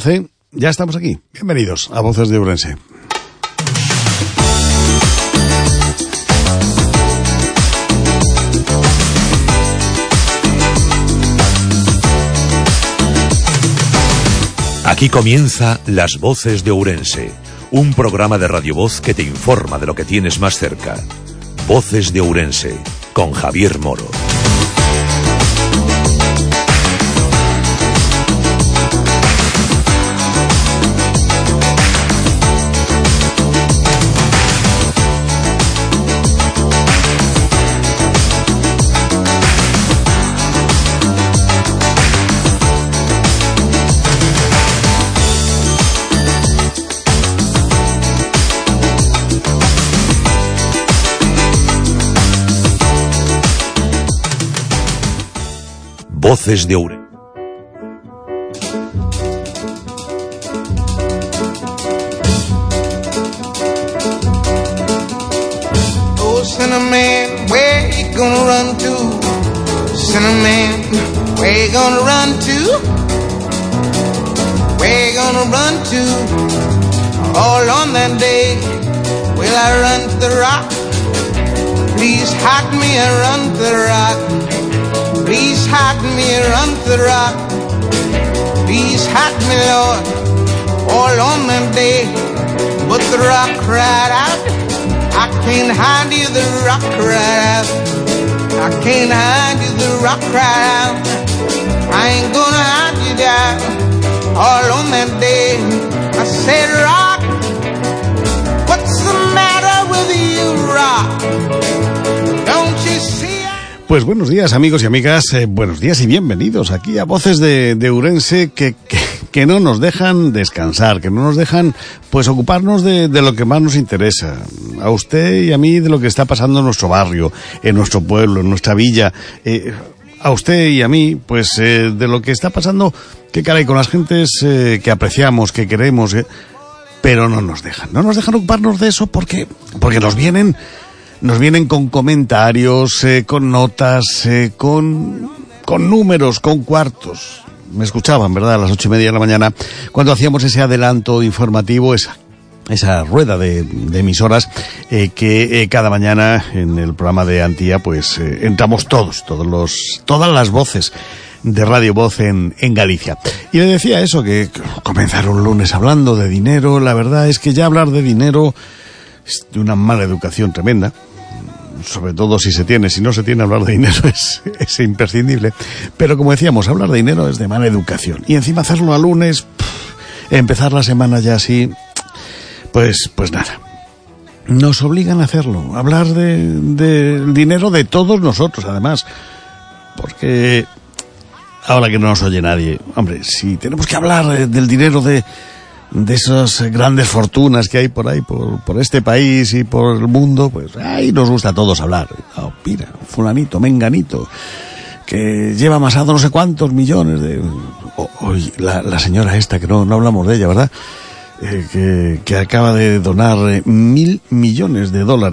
12, ya estamos aquí. Bienvenidos a Voces de Ourense. Aquí comienza Las Voces de Ourense, un programa de Radio Voz que te informa de lo que tienes más cerca. Voces de Ourense, con Javier Moro. Voces de Ourense. Oh, Cinnamon, where you gonna run to? Cinnamon, where you gonna run to? Where you gonna run to? All on that day, will I run to the rock? Please hide me and run to the rock. Please hide me, run to the rock. Please hide me, Lord, all on that day. But the rock cried out, I can't hide you, the rock cried out. I can't hide you, the rock cried out. I ain't gonna hide you down, all on that day. I said, rock, what's the matter with you, rock? Don't you see? Pues buenos días, amigos y amigas, buenos días y bienvenidos aquí a Voces de Ourense que no nos dejan descansar, que no nos dejan pues ocuparnos de lo que más nos interesa, a usted y a mí, de lo que está pasando en nuestro barrio, en nuestro pueblo, en nuestra villa, a usted y a mí pues de lo que está pasando, que caray, con las gentes que apreciamos, que queremos, pero no nos dejan ocuparnos de eso porque nos vienen con comentarios, con notas, con números, con cuartos. Me escuchaban, ¿verdad?, a las 8:30 de la mañana, cuando hacíamos ese adelanto informativo, esa rueda de emisoras que cada mañana en el programa de Antía, pues entramos todas las voces de Radio Voz en Galicia. Y le decía eso, que comenzar un lunes hablando de dinero. La verdad es que ya hablar de dinero es de una mala educación tremenda. Sobre todo si no se tiene, hablar de dinero es imprescindible. Pero como decíamos, hablar de dinero es de mala educación. Y encima hacerlo a lunes, empezar la semana ya así, pues nada. Nos obligan a hacerlo, hablar de dinero de todos nosotros, además. Porque ahora que no nos oye nadie, hombre, si tenemos que hablar del dinero de esas grandes fortunas que hay por ahí, por este país y por el mundo, pues ahí nos gusta a todos hablar. Oh, mira, fulanito, menganito, que lleva amasado no sé cuántos millones de... la señora esta, que no hablamos de ella, ¿verdad? Que acaba de donar $1.000 millones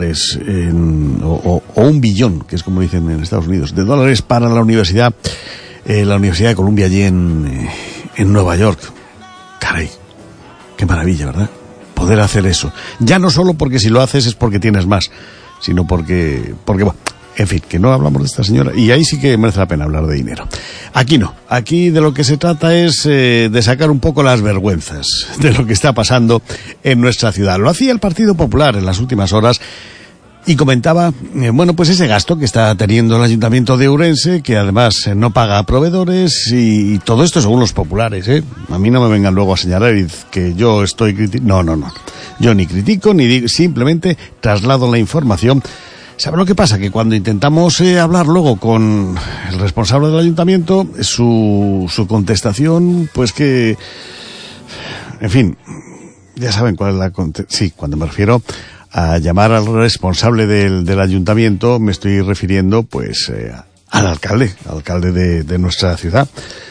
o $1 billón, que es como dicen en Estados Unidos, de dólares para la Universidad de Columbia allí en Nueva York. Caray. Qué maravilla, ¿verdad? Poder hacer eso. Ya no solo porque si lo haces es porque tienes más, sino porque bueno, en fin, que no hablamos de esta señora, y ahí sí que merece la pena hablar de dinero. Aquí no. Aquí de lo que se trata es de sacar un poco las vergüenzas de lo que está pasando en nuestra ciudad. Lo hacía el Partido Popular en las últimas horas, y comentaba, pues ese gasto que está teniendo el Ayuntamiento de Ourense, que además no paga a proveedores, y todo esto según los populares, A mí no me vengan luego a señalar que yo estoy criticando. No. Yo ni critico, ni digo, simplemente traslado la información. ¿Sabe lo que pasa? Que cuando intentamos hablar luego con el responsable del Ayuntamiento, su contestación, pues que... En fin, ya saben cuál es la contestación. Sí, cuando me refiero a llamar al responsable del ayuntamiento, me estoy refiriendo pues al alcalde de nuestra ciudad.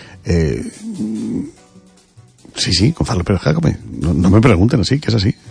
Sí, Gonzalo Pérez Jácome. No me pregunten así, que es así.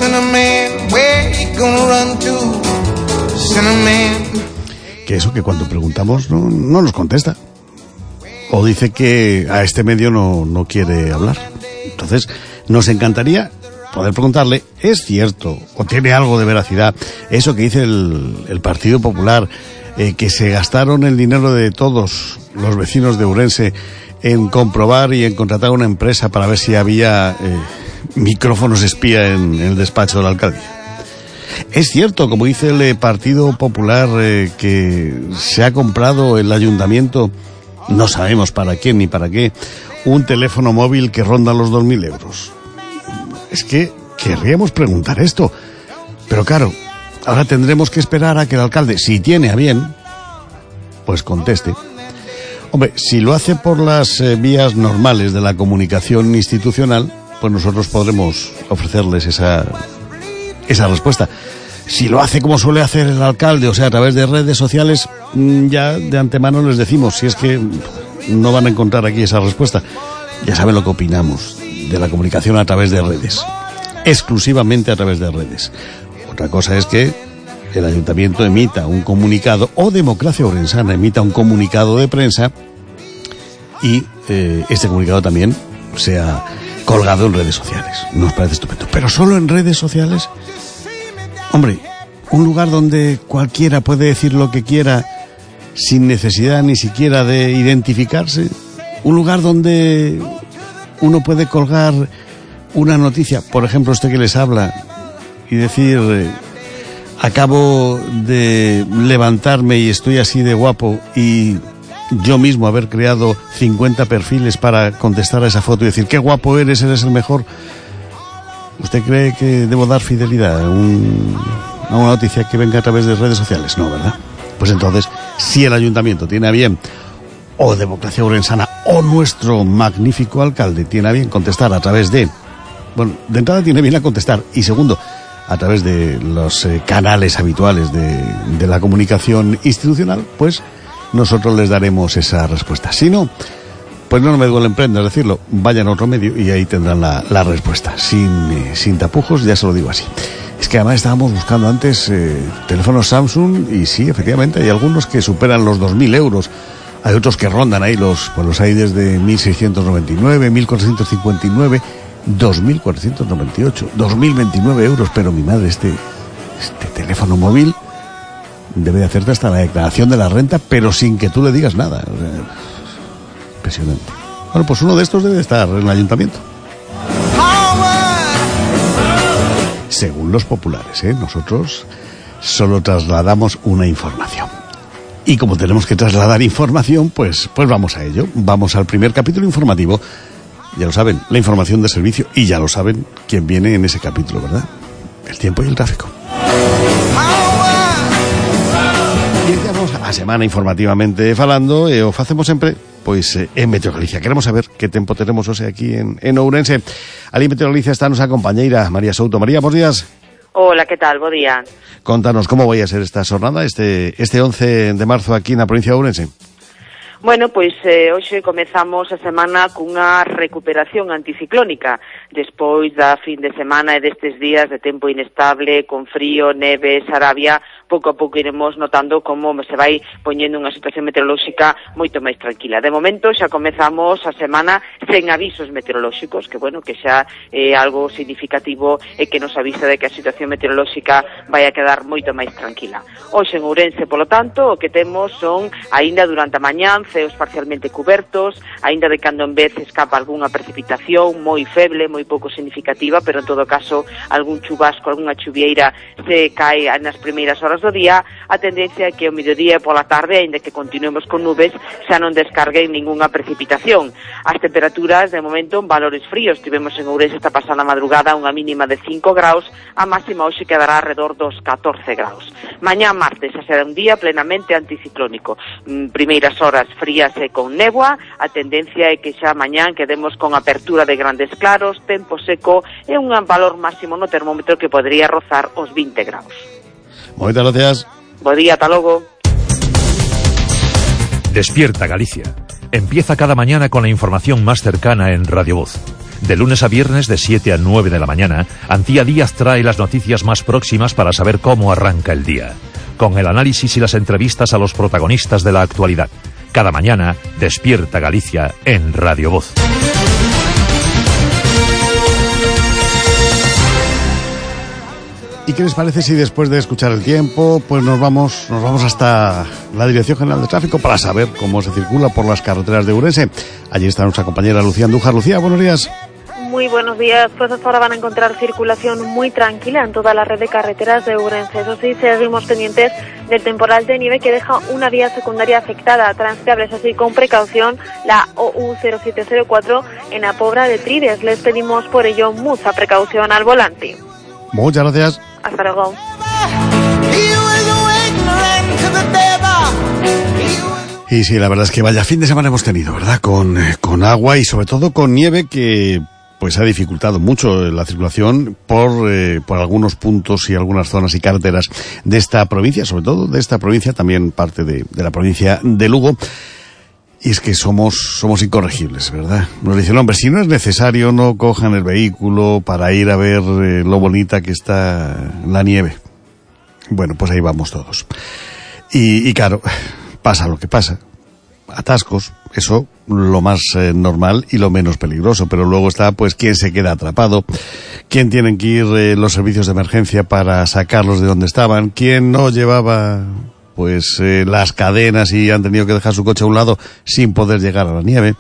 Cinnamon, where you gonna run to? Cinnamon. Que eso, que cuando preguntamos no nos contesta. O dice que a este medio no quiere hablar. Entonces, nos encantaría poder preguntarle, ¿es cierto o tiene algo de veracidad eso que dice el Partido Popular, que se gastaron el dinero de todos los vecinos de Ourense en comprobar y en contratar una empresa para ver si había micrófonos espía en el despacho del alcalde? ¿Es cierto, como dice el Partido Popular, que se ha comprado el ayuntamiento, no sabemos para quién ni para qué, un teléfono móvil que ronda los 2.000 euros? Es que querríamos preguntar esto, pero claro, ahora tendremos que esperar a que el alcalde, si tiene a bien, pues conteste. Hombre, si lo hace por las vías normales de la comunicación institucional, pues nosotros podremos ofrecerles esa respuesta. Si lo hace como suele hacer el alcalde, o sea, a través de redes sociales, ya de antemano les decimos, si es que no van a encontrar aquí esa respuesta. Ya saben lo que opinamos de la comunicación a través de redes, exclusivamente a través de redes. Otra cosa es que el ayuntamiento emita un comunicado, o Democracia Ourensana emita un comunicado de prensa, y este comunicado también sea colgado en redes sociales. Nos parece estupendo. Pero solo en redes sociales. Hombre, un lugar donde cualquiera puede decir lo que quiera sin necesidad ni siquiera de identificarse. Un lugar donde uno puede colgar una noticia, por ejemplo, usted que les habla, y decir, acabo de levantarme y estoy así de guapo, y yo mismo haber creado 50 perfiles para contestar a esa foto y decir, qué guapo eres el mejor. ¿Usted cree que debo dar fidelidad a una noticia que venga a través de redes sociales? No, ¿verdad? Pues entonces, si el ayuntamiento tiene a bien, o Democracia Ourensana, o nuestro magnífico alcalde tiene a bien contestar a través de... Bueno, de entrada tiene bien a contestar, y segundo, a través de los canales habituales de la comunicación institucional, pues nosotros les daremos esa respuesta. Si no, pues no me duele en prendas decirlo, vayan a otro medio y ahí tendrán la respuesta, sin tapujos, ya se lo digo así. Es que además estábamos buscando antes teléfonos Samsung, y sí, efectivamente, hay algunos que superan los 2.000 euros, hay otros que rondan ahí, los hay desde 1.699, 1.459, 2.498, 2.029 euros, pero mi madre, este teléfono móvil debe de hacerte hasta la declaración de la renta, pero sin que tú le digas nada. O sea, impresionante. Bueno, pues uno de estos debe estar en el ayuntamiento. Según los populares, nosotros solo trasladamos una información. Y como tenemos que trasladar información, pues vamos a ello. Vamos al primer capítulo informativo. Ya lo saben, la información de servicio, y ya lo saben quién viene en ese capítulo, ¿verdad? El tiempo y el tráfico. Y estamos a semana informativamente falando, o facemos sempre, pois en Meteo Galicia. Queremos saber que tempo tenemos hoxe aquí en Ourense. Ali en Meteo Galicia está nosa compañeira María Souto. María, bons días. Hola, ¿qué tal? Bo día. Contanos, como vai a ser esta xornada, este 11 de marzo aquí na provincia de Ourense? Bueno, pois hoxe comezamos a semana cunha recuperación anticiclónica despois da fin de semana e destes días de tempo inestable, con frío, neve, sarabia. Pouco a pouco iremos notando como se vai poñendo unha situación meteorolóxica moito máis tranquila. De momento xa comezamos a semana sen avisos meteorolóxicos, que bueno, que xa é algo significativo e que nos avisa de que a situación meteorolóxica vai a quedar moito máis tranquila. Hoxe en Ourense, polo tanto, o que temos son, aínda durante a mañán, ceos parcialmente cubertos, aínda de cando en vez escapa algunha precipitación moi feble, moi pouco significativa, pero en todo caso algún chubasco, algunha chuvieira se cae nas primeiras horas do día. A tendencia é que o mediodía e pola tarde, aínda que continuemos con nubes, xa non descarguen ningunha precipitación. As temperaturas, de momento, en valores fríos. Tivemos en Ourense esta pasada madrugada unha mínima de 5 graus, a máxima hoxe quedará alrededor dos 14 graus. Mañá martes xa será un día plenamente anticiclónico. Primeiras horas frías e con néboa. A tendencia é que xa mañán quedemos con apertura de grandes claros, tempo seco e un valor máximo no termómetro que podría rozar os 20 graus. Moitas gracias. Bo día, ata logo. Despierta Galicia. Empieza cada mañana con la información más cercana en Radio Voz. De lunes a viernes de 7 a 9 de la mañana, Antía Díaz trae las noticias más próximas para saber cómo arranca el día, con el análisis y las entrevistas a los protagonistas de la actualidad. Cada mañana, Despierta Galicia en Radio Voz. ¿Y qué les parece si después de escuchar el tiempo, pues nos vamos hasta la Dirección General de Tráfico para saber cómo se circula por las carreteras de Ourense? Allí está nuestra compañera Lucía Andújar. Lucía, buenos días. Muy buenos días, pues hasta ahora van a encontrar circulación muy tranquila en toda la red de carreteras de Ourense. Eso sí, seguimos pendientes del temporal de nieve que deja una vía secundaria afectada. Transitables así con precaución la OU0704 en la Pobra de Trides. Les pedimos por ello mucha precaución al volante. Muchas gracias. Hasta luego. Y sí, la verdad es que vaya fin de semana hemos tenido, ¿verdad? Con agua y sobre todo con nieve que pues ha dificultado mucho la circulación por algunos puntos y algunas zonas y carreteras de esta provincia, sobre todo de esta provincia, también parte de la provincia de Lugo. Y es que somos incorregibles, ¿verdad? Nos dicen, hombre, si no es necesario, no cojan el vehículo para ir a ver lo bonita que está la nieve. Bueno, pues ahí vamos todos. Y claro, pasa lo que pasa. Atascos, eso lo más normal y lo menos peligroso, pero luego está pues quién se queda atrapado, quién tienen que ir los servicios de emergencia para sacarlos de donde estaban, quién no llevaba pues las cadenas y han tenido que dejar su coche a un lado sin poder llegar a la nieve.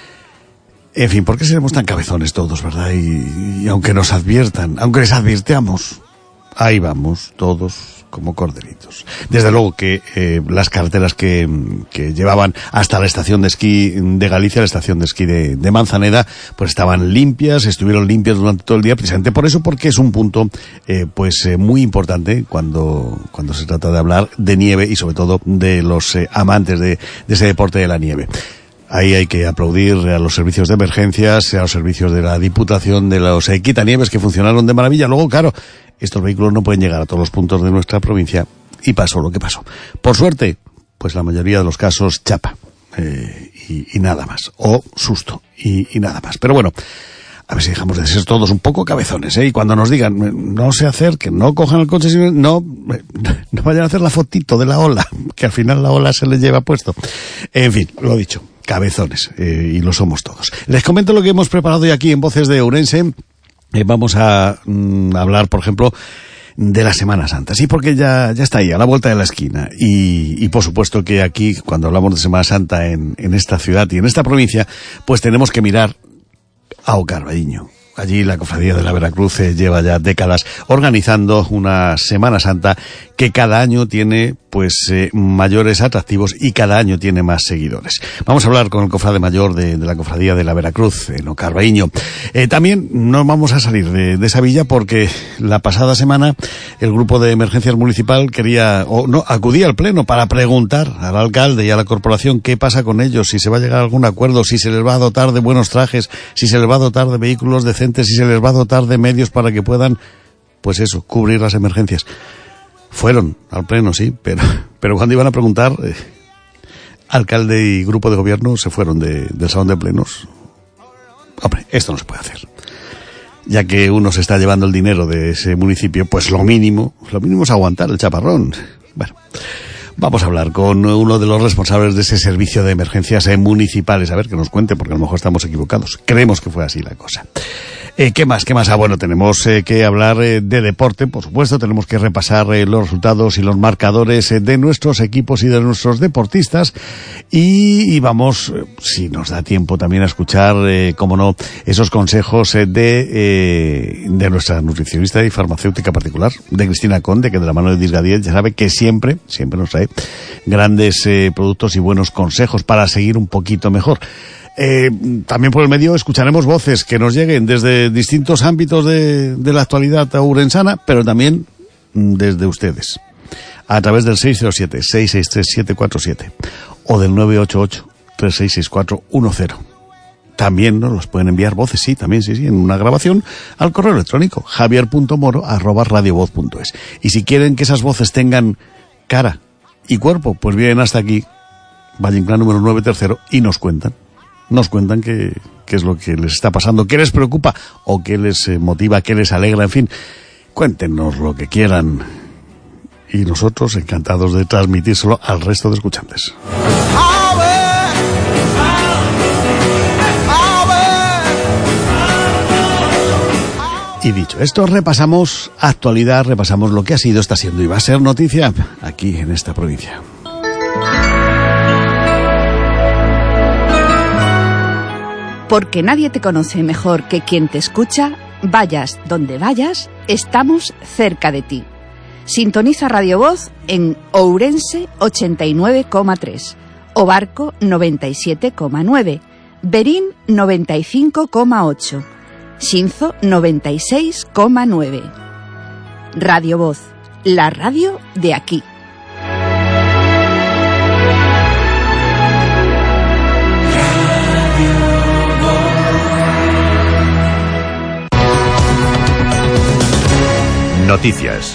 En fin, ¿por qué seremos tan cabezones todos, verdad? Y aunque nos adviertan, aunque les advirtamos, ahí vamos todos como corderitos. Desde luego que las carreteras que llevaban hasta la estación de esquí de Galicia, la estación de esquí de Manzaneda, pues estaban limpias, estuvieron limpias durante todo el día, precisamente por eso, porque es un punto muy importante cuando se trata de hablar de nieve y sobre todo de los amantes de ese deporte de la nieve. Ahí hay que aplaudir a los servicios de emergencias, a los servicios de la Diputación, de los quitanieves que funcionaron de maravilla. Luego, claro, estos vehículos no pueden llegar a todos los puntos de nuestra provincia y pasó lo que pasó. Por suerte, pues la mayoría de los casos chapa y nada más. O susto y nada más. Pero bueno, a ver si dejamos de ser todos un poco cabezones, ¿eh? Y cuando nos digan, no se acerquen, no cojan el coche, no vayan a hacer la fotito de la ola, que al final la ola se les lleva puesto. En fin, lo dicho, cabezones, y lo somos todos. Les comento lo que hemos preparado hoy aquí en Voces de Ourense. Vamos a hablar, por ejemplo, de la Semana Santa. Sí, porque ya está ahí, a la vuelta de la esquina. Y por supuesto que aquí, cuando hablamos de Semana Santa en esta ciudad y en esta provincia, pues tenemos que mirar a Carballiño. Allí la Cofradía de la Veracruz lleva ya décadas organizando una Semana Santa que cada año tiene mayores atractivos y cada año tiene más seguidores. Vamos a hablar con el cofrade mayor de la Cofradía de la Veracruz, en Carballiño. También no vamos a salir de esa villa porque la pasada semana el grupo de emergencias municipal acudía al pleno para preguntar al alcalde y a la corporación qué pasa con ellos, si se va a llegar a algún acuerdo, si se les va a dotar de buenos trajes, si se les va a dotar de vehículos decentes, si se les va a dotar de medios para que puedan, cubrir las emergencias. Fueron al pleno, sí, pero cuando iban a preguntar, alcalde y grupo de gobierno se fueron del salón de plenos. Hombre, esto no se puede hacer. Ya que uno se está llevando el dinero de ese municipio, pues lo mínimo es aguantar el chaparrón. Bueno, vamos a hablar con uno de los responsables de ese servicio de emergencias municipales, a ver que nos cuente, porque a lo mejor estamos equivocados. Creemos que fue así la cosa. ¿Qué más? Bueno, tenemos que hablar de deporte, por supuesto, tenemos que repasar los resultados y los marcadores de nuestros equipos y de nuestros deportistas y vamos, si nos da tiempo, también a escuchar, cómo no, esos consejos de nuestra nutricionista y farmacéutica particular, de Cristina Conde, que de la mano de Disgadiel ya sabe que siempre nos trae grandes productos y buenos consejos para seguir un poquito mejor. También por el medio escucharemos voces que nos lleguen desde distintos ámbitos de la actualidad ourensana, pero también desde ustedes, a través del 607-663-747 o del 988-366410. También nos los pueden enviar voces, sí, en una grabación, al correo electrónico javier.moro@radiovoz.es. Y si quieren que esas voces tengan cara y cuerpo, pues vienen hasta aquí, Valle Inclán número 9 tercero, y nos cuentan nos cuentan qué es lo que les está pasando, qué les preocupa o qué les motiva, qué les alegra, en fin, cuéntenos lo que quieran y nosotros encantados de transmitírselo al resto de escuchantes. Y dicho esto, repasamos actualidad, repasamos lo que ha sido, está siendo y va a ser noticia aquí en esta provincia. Porque nadie te conoce mejor que quien te escucha, vayas donde vayas, estamos cerca de ti. Sintoniza Radio Voz en Ourense 89,3, Obarco 97,9, Berín 95,8, Xinzo 96,9. Radio Voz, la radio de aquí. Noticias.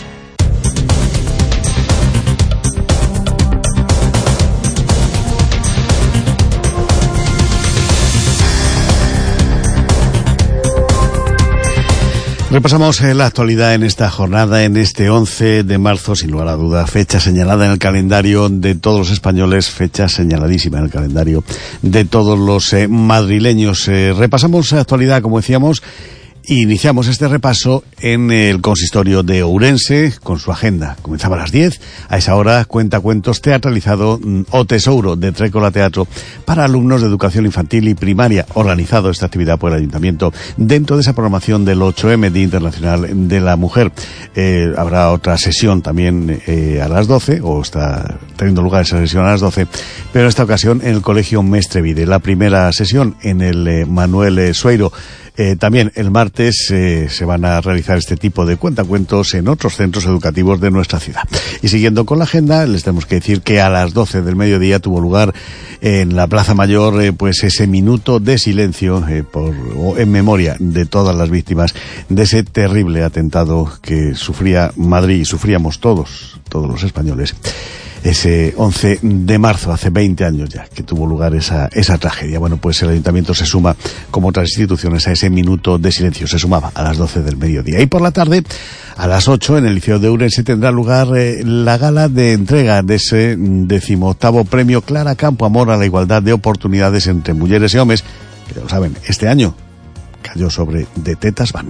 Repasamos la actualidad en esta jornada, en este 11 de marzo, sin lugar a duda, fecha señalada en el calendario de todos los españoles, fecha señaladísima en el calendario de todos los madrileños. Repasamos la actualidad, como decíamos, iniciamos este repaso en el consistorio de Ourense con su agenda. Comenzaba a las 10. A esa hora, cuentacuentos teatralizado O Tesouro de Trécola Teatro para alumnos de educación infantil y primaria. Organizado esta actividad por el Ayuntamiento dentro de esa programación del 8M, Día Internacional de la Mujer. Habrá otra sesión también a las 12, o está teniendo lugar esa sesión a las 12, pero en esta ocasión en el Colegio Mestrevide. La primera sesión en el Manuel Sueiro. También el martes se van a realizar este tipo de cuentacuentos en otros centros educativos de nuestra ciudad. Y siguiendo con la agenda, les tenemos que decir que a las 12 del mediodía tuvo lugar en la Plaza Mayor pues ese minuto de silencio en memoria de todas las víctimas de ese terrible atentado que sufría Madrid y sufríamos todos los españoles. Ese 11 de marzo, hace 20 años ya, que tuvo lugar esa tragedia. Bueno, pues el Ayuntamiento se suma, como otras instituciones, a ese minuto de silencio. Se sumaba a las 12 del mediodía. Y por la tarde, a las 8, en el Liceo de Ourense, tendrá lugar la gala de entrega de ese 18º premio Clara Campo Amor a la igualdad de oportunidades entre mujeres y hombres, que ya lo saben, este año cayó sobre De Tetas Van.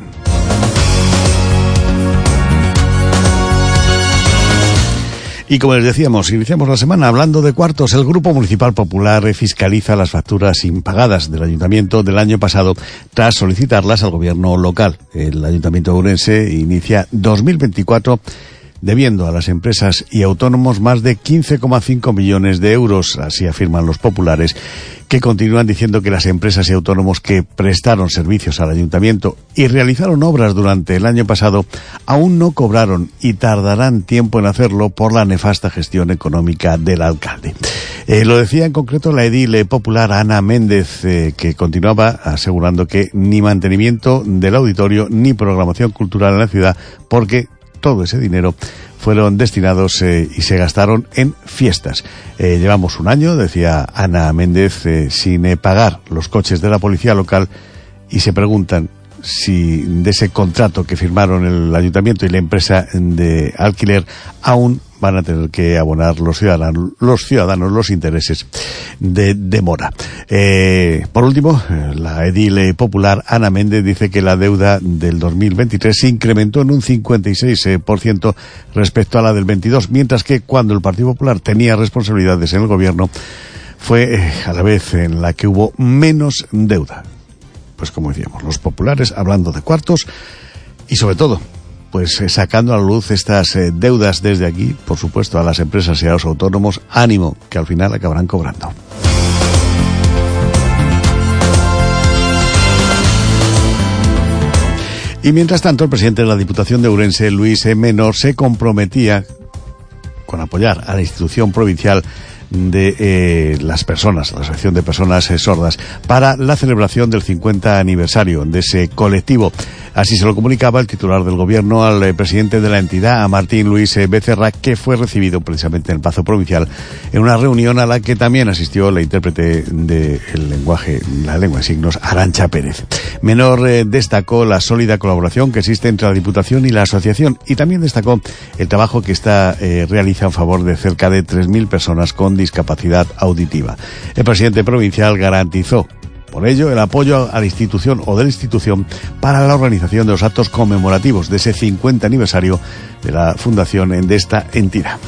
Y como les decíamos, iniciamos la semana hablando de cuartos. El Grupo Municipal Popular fiscaliza las facturas impagadas del Ayuntamiento del año pasado tras solicitarlas al gobierno local. El Ayuntamiento de Ourense inicia 2024 debiendo a las empresas y autónomos más de 15,5 millones de euros, así afirman los populares, que continúan diciendo que las empresas y autónomos que prestaron servicios al ayuntamiento y realizaron obras durante el año pasado aún no cobraron y tardarán tiempo en hacerlo por la nefasta gestión económica del alcalde. Lo decía en concreto la edil popular Ana Méndez, que continuaba asegurando que ni mantenimiento del auditorio ni programación cultural en la ciudad, porque todo ese dinero fueron destinados y se gastaron en fiestas. Llevamos un año, decía Ana Méndez, sin pagar los coches de la policía local y se preguntan si de ese contrato que firmaron el ayuntamiento y la empresa de alquiler aún van a tener que abonar los ciudadanos los intereses de demora. Por último, la edil popular Ana Méndez dice que la deuda del 2023 se incrementó en un 56% respecto a la del 22, mientras que cuando el Partido Popular tenía responsabilidades en el gobierno fue a la vez en la que hubo menos deuda. Pues como decíamos, los populares hablando de cuartos y sobre todo pues sacando a la luz estas deudas desde aquí, por supuesto, a las empresas y a los autónomos. Ánimo, que al final acabarán cobrando. Y mientras tanto, el presidente de la Diputación de Ourense, Luis Menor, se comprometía con apoyar a la institución provincial de las personas, la Asociación de Personas Sordas, para la celebración del 50 aniversario de ese colectivo. Así se lo comunicaba el titular del Gobierno al presidente de la entidad, a Martín Luis Becerra, que fue recibido precisamente en el Pazo Provincial en una reunión a la que también asistió la intérprete de la lengua de signos, Arantxa Pérez. Menor destacó la sólida colaboración que existe entre la Diputación y la asociación, y también destacó el trabajo que realiza en favor de cerca de 3.000 personas con discapacidad auditiva. El presidente provincial garantizó por ello el apoyo a la institución o de la institución para la organización de los actos conmemorativos de ese 50 aniversario de la fundación de esta entidad.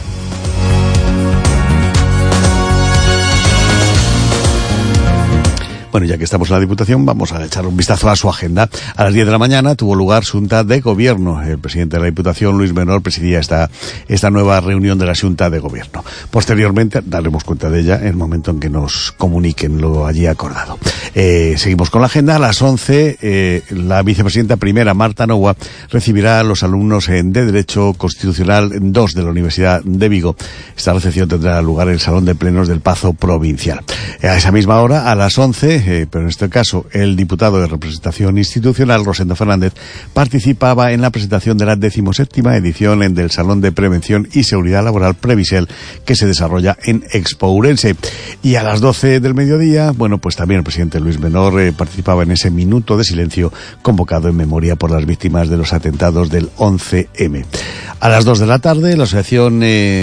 Bueno, ya que estamos en la Diputación, vamos a echar un vistazo a su agenda. A las 10 de la mañana tuvo lugar Xunta de Gobierno. El presidente de la Diputación, Luis Menor, presidía esta nueva reunión de la Xunta de Gobierno. Posteriormente, daremos cuenta de ella en el momento en que nos comuniquen lo allí acordado. Seguimos con la agenda. A las 11, la vicepresidenta primera, Marta Noua, recibirá a los alumnos de Derecho Constitucional 2 de la Universidad de Vigo. Esta recepción tendrá lugar en el Salón de Plenos del Pazo Provincial. A esa misma hora, a las 11, pero en este caso el diputado de representación institucional, Rosendo Fernández, participaba en la presentación de la 17ª edición del Salón de Prevención y Seguridad Laboral Previsel, que se desarrolla en Expo Ourense. Y a las 12 del mediodía, bueno, pues también el presidente Luis Menor participaba en ese minuto de silencio convocado en memoria por las víctimas de los atentados del 11M. A las 2 de la tarde, la asociación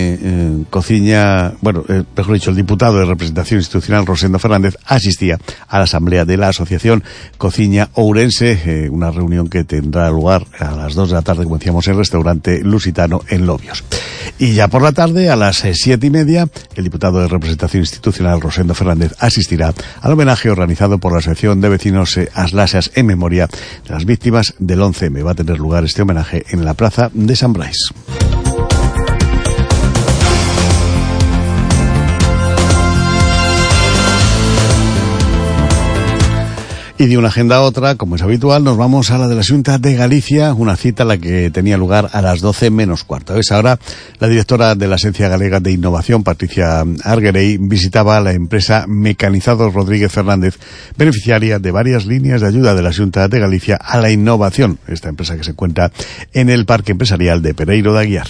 mejor dicho, el diputado de representación institucional, Rosendo Fernández, asistía a la asamblea de la asociación Cociña Ourense, una reunión que tendrá lugar a las 2 de la tarde, como decíamos, en el restaurante Lusitano en Lobios. Y ya por la tarde, a las 7:30, el diputado de representación institucional, Rosendo Fernández, asistirá al homenaje organizado por la Asociación de Vecinos Aslasas en memoria de las víctimas del 11M. Va a tener lugar este homenaje en la plaza de San Brais. Y de una agenda a otra, como es habitual, nos vamos a la de la Xunta de Galicia, una cita a la que tenía lugar a las 12 menos cuarto. A esa hora, la directora de la Agencia Galega de Innovación, Patricia Arguerey, visitaba la empresa Mecanizados Rodríguez Fernández, beneficiaria de varias líneas de ayuda de la Xunta de Galicia a la innovación. Esta empresa que se encuentra en el Parque Empresarial de Pereiro de Aguiar.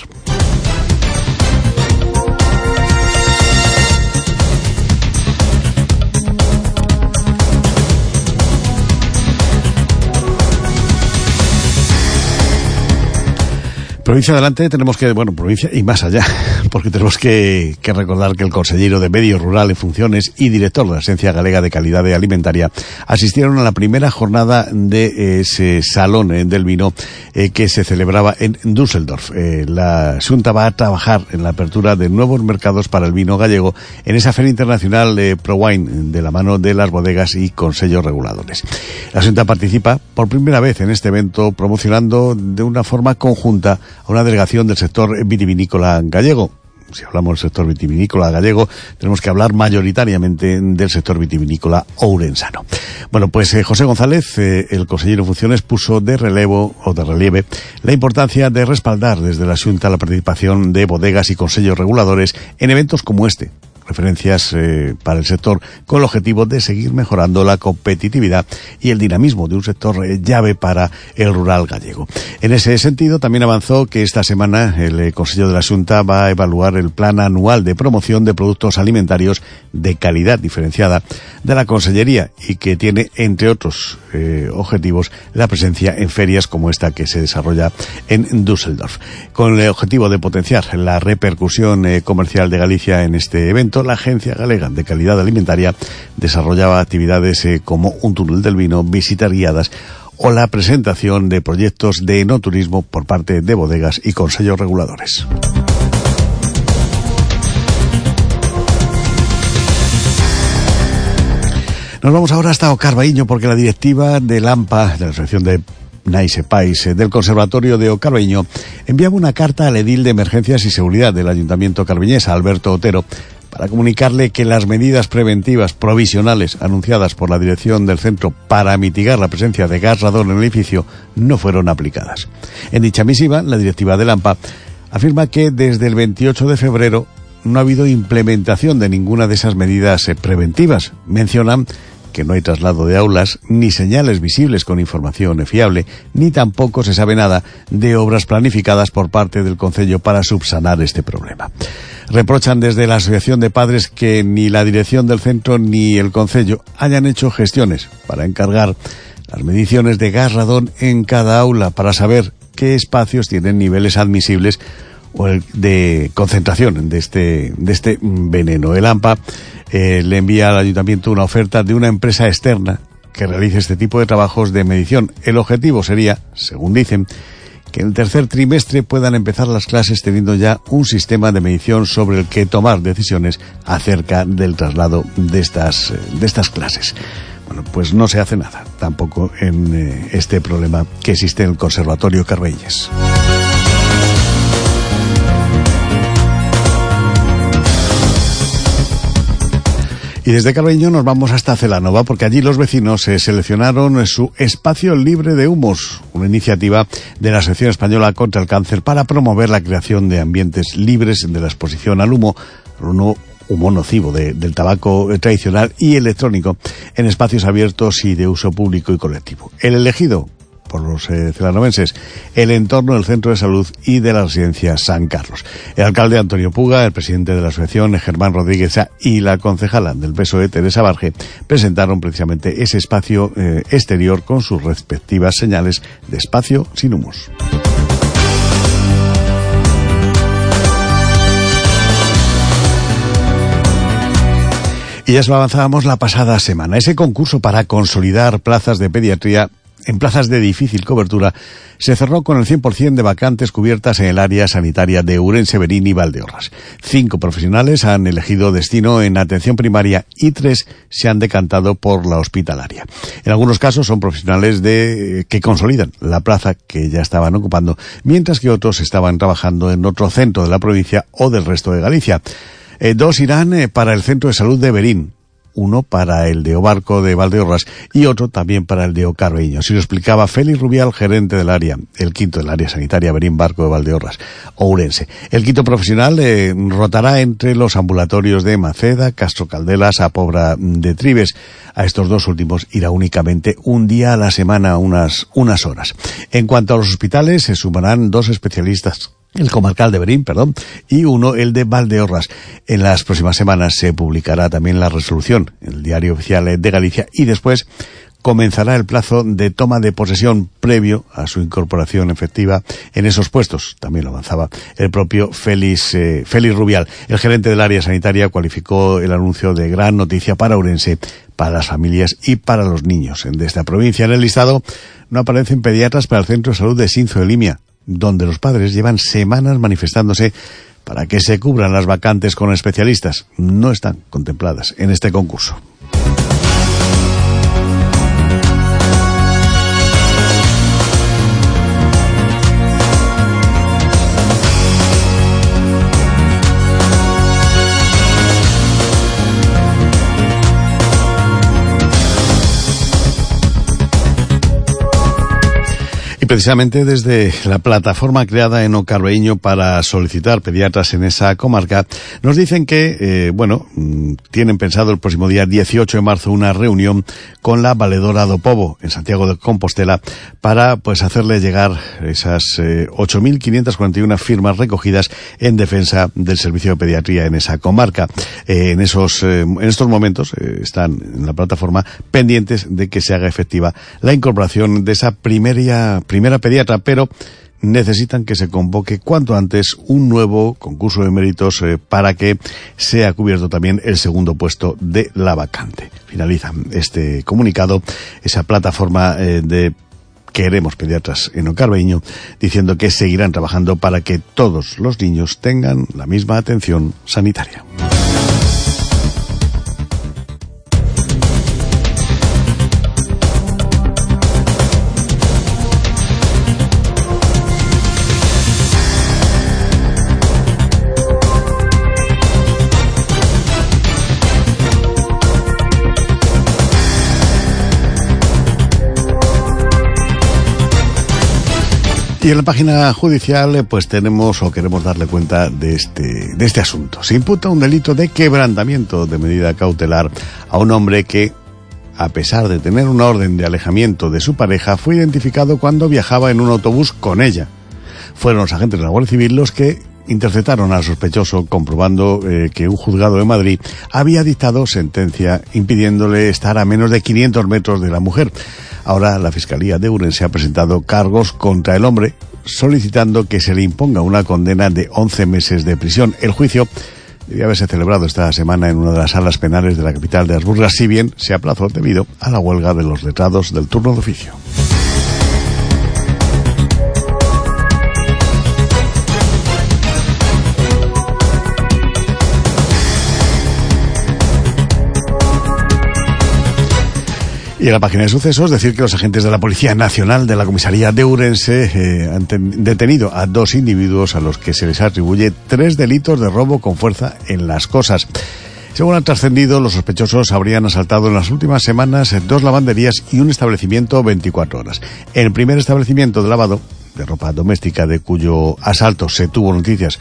Provincia adelante tenemos que, provincia y más allá, porque tenemos que recordar que el consejero de Medio Rural en funciones y director de la Agencia Galega de Calidad Alimentaria asistieron a la primera jornada de ese salón del vino que se celebraba en Düsseldorf. La Xunta va a trabajar en la apertura de nuevos mercados para el vino gallego en esa Feria Internacional ProWine, de la mano de las bodegas y consellos reguladores. La Xunta participa por primera vez en este evento, promocionando de una forma conjunta a una delegación del sector vitivinícola gallego. Si hablamos del sector vitivinícola gallego, tenemos que hablar mayoritariamente del sector vitivinícola ourensano. Bueno, pues José González, el consejero en funciones, puso de relieve la importancia de respaldar desde la Xunta la participación de bodegas y consellos reguladores en eventos como este. Referencias para el sector con el objetivo de seguir mejorando la competitividad y el dinamismo de un sector llave para el rural gallego. En ese sentido, también avanzó que esta semana el Consejo de la Xunta va a evaluar el plan anual de promoción de productos alimentarios de calidad diferenciada de la Consellería y que tiene, entre otros objetivos, la presencia en ferias como esta que se desarrolla en Düsseldorf. Con el objetivo de potenciar la repercusión comercial de Galicia en este evento, la Agencia Galega de Calidad Alimentaria desarrollaba actividades como un túnel del vino, visitas guiadas o la presentación de proyectos de enoturismo por parte de bodegas y consellos reguladores. Nos vamos ahora hasta Ocarbaíño porque la directiva del AMPA, de la Asociación de Naise Pais, del Conservatorio de Ocarbaíño, enviaba una carta al edil de Emergencias y Seguridad del Ayuntamiento carbañés, Alberto Otero, para comunicarle que las medidas preventivas provisionales anunciadas por la dirección del centro para mitigar la presencia de gas radón en el edificio no fueron aplicadas. En dicha misiva, la directiva del AMPA afirma que desde el 28 de febrero no ha habido implementación de ninguna de esas medidas preventivas. Mencionan que no hay traslado de aulas, ni señales visibles con información fiable, ni tampoco se sabe nada de obras planificadas por parte del Concello para subsanar este problema. Reprochan desde la Asociación de Padres que ni la dirección del centro ni el Concello hayan hecho gestiones para encargar las mediciones de gas radón en cada aula para saber qué espacios tienen niveles admisibles o de concentración de este veneno. El AMPA le envía al ayuntamiento una oferta de una empresa externa que realice este tipo de trabajos de medición. El objetivo sería, según dicen, que en el tercer trimestre puedan empezar las clases teniendo ya un sistema de medición sobre el que tomar decisiones acerca del traslado de estas clases. Bueno, pues no se hace nada tampoco en este problema que existe en el Conservatorio Carballes. Y desde Carballo nos vamos hasta Celanova, porque allí los vecinos seleccionaron su espacio libre de humos, una iniciativa de la Asociación Española contra el Cáncer para promover la creación de ambientes libres de la exposición al humo nocivo del tabaco tradicional y electrónico en espacios abiertos y de uso público y colectivo. El elegido por los celanovenses, el entorno del centro de salud y de la residencia San Carlos. El alcalde Antonio Puga, el presidente de la asociación Germán Rodríguez y la concejala del PSOE Teresa Barge presentaron precisamente ese espacio exterior con sus respectivas señales de espacio sin humos. Y ya se lo avanzábamos la pasada semana. Ese concurso para consolidar plazas de pediatría en plazas de difícil cobertura se cerró con el 100% de vacantes cubiertas en el área sanitaria de Ourense, Verín y Valdeorras. 5 profesionales han elegido destino en atención primaria y 3 se han decantado por la hospitalaria. En algunos casos son profesionales que consolidan la plaza que ya estaban ocupando, mientras que otros estaban trabajando en otro centro de la provincia o del resto de Galicia. 2 irán para el centro de salud de Verín, 1 para el de Obarco de Valdeorras y otro también para el de Ocarbeño. Así lo explicaba Félix Rubial, gerente del área, el quinto del área sanitaria Verín Barco de Valdeorras, Ourense. El quinto profesional rotará entre los ambulatorios de Maceda, Castro Caldelas, a Pobra de Tribes. A estos 2 últimos irá únicamente un día a la semana, unas horas. En cuanto a los hospitales, se sumarán 2 especialistas, el comarcal de Verín, y 1 el de Valdeorras. En las próximas semanas se publicará también la resolución en el Diario Oficial de Galicia y después comenzará el plazo de toma de posesión previo a su incorporación efectiva en esos puestos. También lo avanzaba el propio Félix Rubial. El gerente del área sanitaria cualificó el anuncio de gran noticia para Ourense, para las familias y para los niños de esta provincia. En el listado no aparecen pediatras para el Centro de Salud de Sinzo de Limia, donde los padres llevan semanas manifestándose para que se cubran las vacantes con especialistas. No están contempladas en este concurso. Y precisamente desde la plataforma creada en Ocarbeño para solicitar pediatras en esa comarca, nos dicen que, tienen pensado el próximo día 18 de marzo una reunión con la valedora do Pobo en Santiago de Compostela para hacerle llegar esas 8.541 firmas recogidas en defensa del servicio de pediatría en esa comarca. En estos momentos están en la plataforma pendientes de que se haga efectiva la incorporación de esa primera pediatra, pero necesitan que se convoque cuanto antes un nuevo concurso de méritos para que sea cubierto también el segundo puesto de la vacante. Finalizan este comunicado, esa plataforma de Queremos Pediatras en Ocarbeño, diciendo que seguirán trabajando para que todos los niños tengan la misma atención sanitaria. Y en la página judicial queremos darle cuenta de este asunto. Se imputa un delito de quebrantamiento de medida cautelar a un hombre que a pesar de tener una orden de alejamiento de su pareja, fue identificado cuando viajaba en un autobús con ella. Fueron los agentes de la Guardia Civil los que interceptaron al sospechoso, comprobando que un juzgado de Madrid había dictado sentencia impidiéndole estar a menos de 500 metros de la mujer. Ahora la Fiscalía de Ourense ha presentado cargos contra el hombre, solicitando que se le imponga una condena de 11 meses de prisión. El juicio debía haberse celebrado esta semana en una de las salas penales de la capital de las Burgas, si bien se aplazó debido a la huelga de los letrados del turno de oficio. Y en la página de sucesos, decir que los agentes de la Policía Nacional de la Comisaría de Ourense han detenido a 2 individuos a los que se les atribuye 3 delitos de robo con fuerza en las cosas. Según han trascendido, los sospechosos habrían asaltado en las últimas semanas 2 lavanderías y un establecimiento 24 horas. El primer establecimiento de lavado de ropa doméstica, de cuyo asalto se tuvo noticias,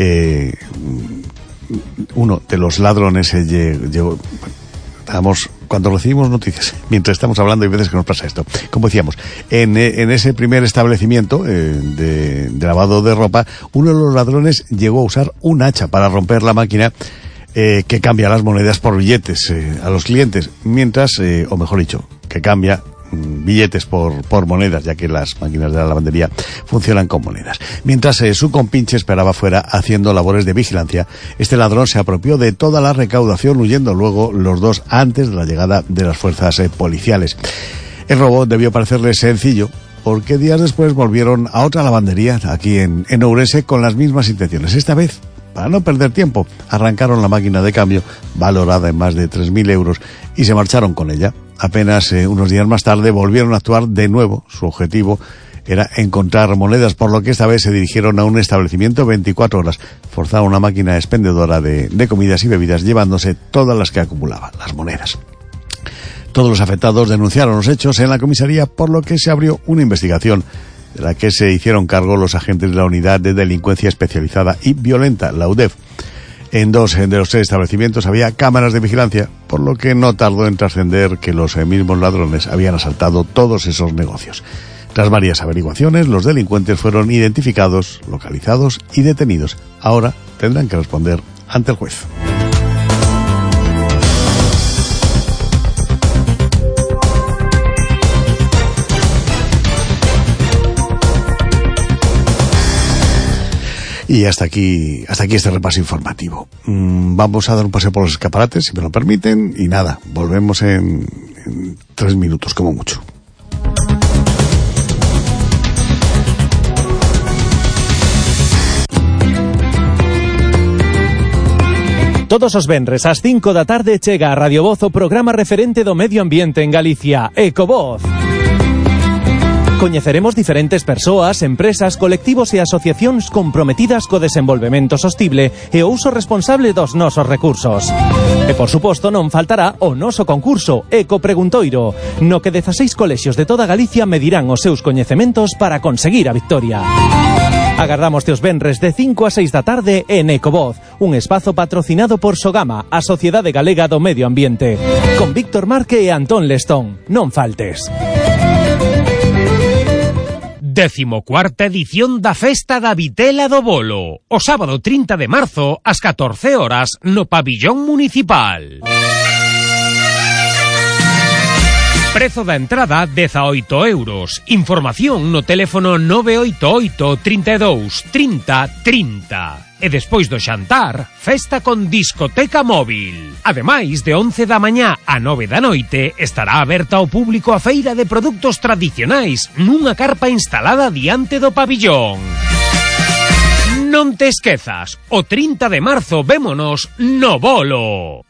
uno de los ladrones llegó... Cuando recibimos noticias, mientras estamos hablando, hay veces que nos pasa esto. Como decíamos, en ese primer establecimiento de lavado de ropa, uno de los ladrones llegó a usar un hacha para romper la máquina que cambia las monedas por billetes a los clientes, mientras, o mejor dicho, que cambia billetes por monedas, ya que las máquinas de la lavandería funcionan con monedas. Mientras su compinche esperaba fuera haciendo labores de vigilancia, este ladrón se apropió de toda la recaudación, huyendo luego los 2 antes de la llegada de las fuerzas policiales. El robo debió parecerle sencillo, porque días después volvieron a otra lavandería aquí en Ourense con las mismas intenciones. Esta vez, para no perder tiempo, arrancaron la máquina de cambio, valorada en más de 3.000 euros, y se marcharon con ella. Apenas unos días más tarde volvieron a actuar de nuevo. Su objetivo era encontrar monedas, por lo que esta vez se dirigieron a un establecimiento 24 horas. Forzaron una máquina expendedora de comidas y bebidas, llevándose todas las que acumulaban, las monedas. Todos los afectados denunciaron los hechos en la comisaría, por lo que se abrió una investigación de la que se hicieron cargo los agentes de la Unidad de Delincuencia Especializada y Violenta, la UDEV. En 2 de los 3 establecimientos había cámaras de vigilancia, por lo que no tardó en trascender que los mismos ladrones habían asaltado todos esos negocios. Tras varias averiguaciones, los delincuentes fueron identificados, localizados y detenidos. Ahora tendrán que responder ante el juez. Y hasta aquí este repaso informativo. Vamos a dar un paseo por los escaparates, si me lo permiten, y nada, volvemos en 3 minutos como mucho. Todos os venres ás 5 da tarde chega a Radio Voz o programa referente do medio ambiente en Galicia, Ecovoz. Coñeceremos diferentes persoas, empresas, colectivos e asociacións comprometidas co desenvolvemento sostible e o uso responsable dos nosos recursos. E, por suposto, non faltará o noso concurso Eco Preguntoiro, no que 16 colexios de toda Galicia medirán os seus coñecementos para conseguir a victoria. Agardamos os venres de 5 a 6 da tarde en Ecovoz, un espazo patrocinado por Sogama, a Sociedade Galega do Medio Ambiente, con Víctor Marque e Antón Lestón. Non faltes. 14ª edición da Festa da Vitela do Bolo, o sábado 30 de marzo ás 14 horas no pabillón municipal. Prezo da entrada 18 euros. Información no teléfono 988 32 30 30. E despois do xantar, festa con discoteca móvil. Ademais, de 11 da mañá a 9 da noite, estará aberta ao público a feira de produtos tradicionais nunha carpa instalada diante do pabillón. Non te esquezas, o 30 de marzo vémonos no Bolo.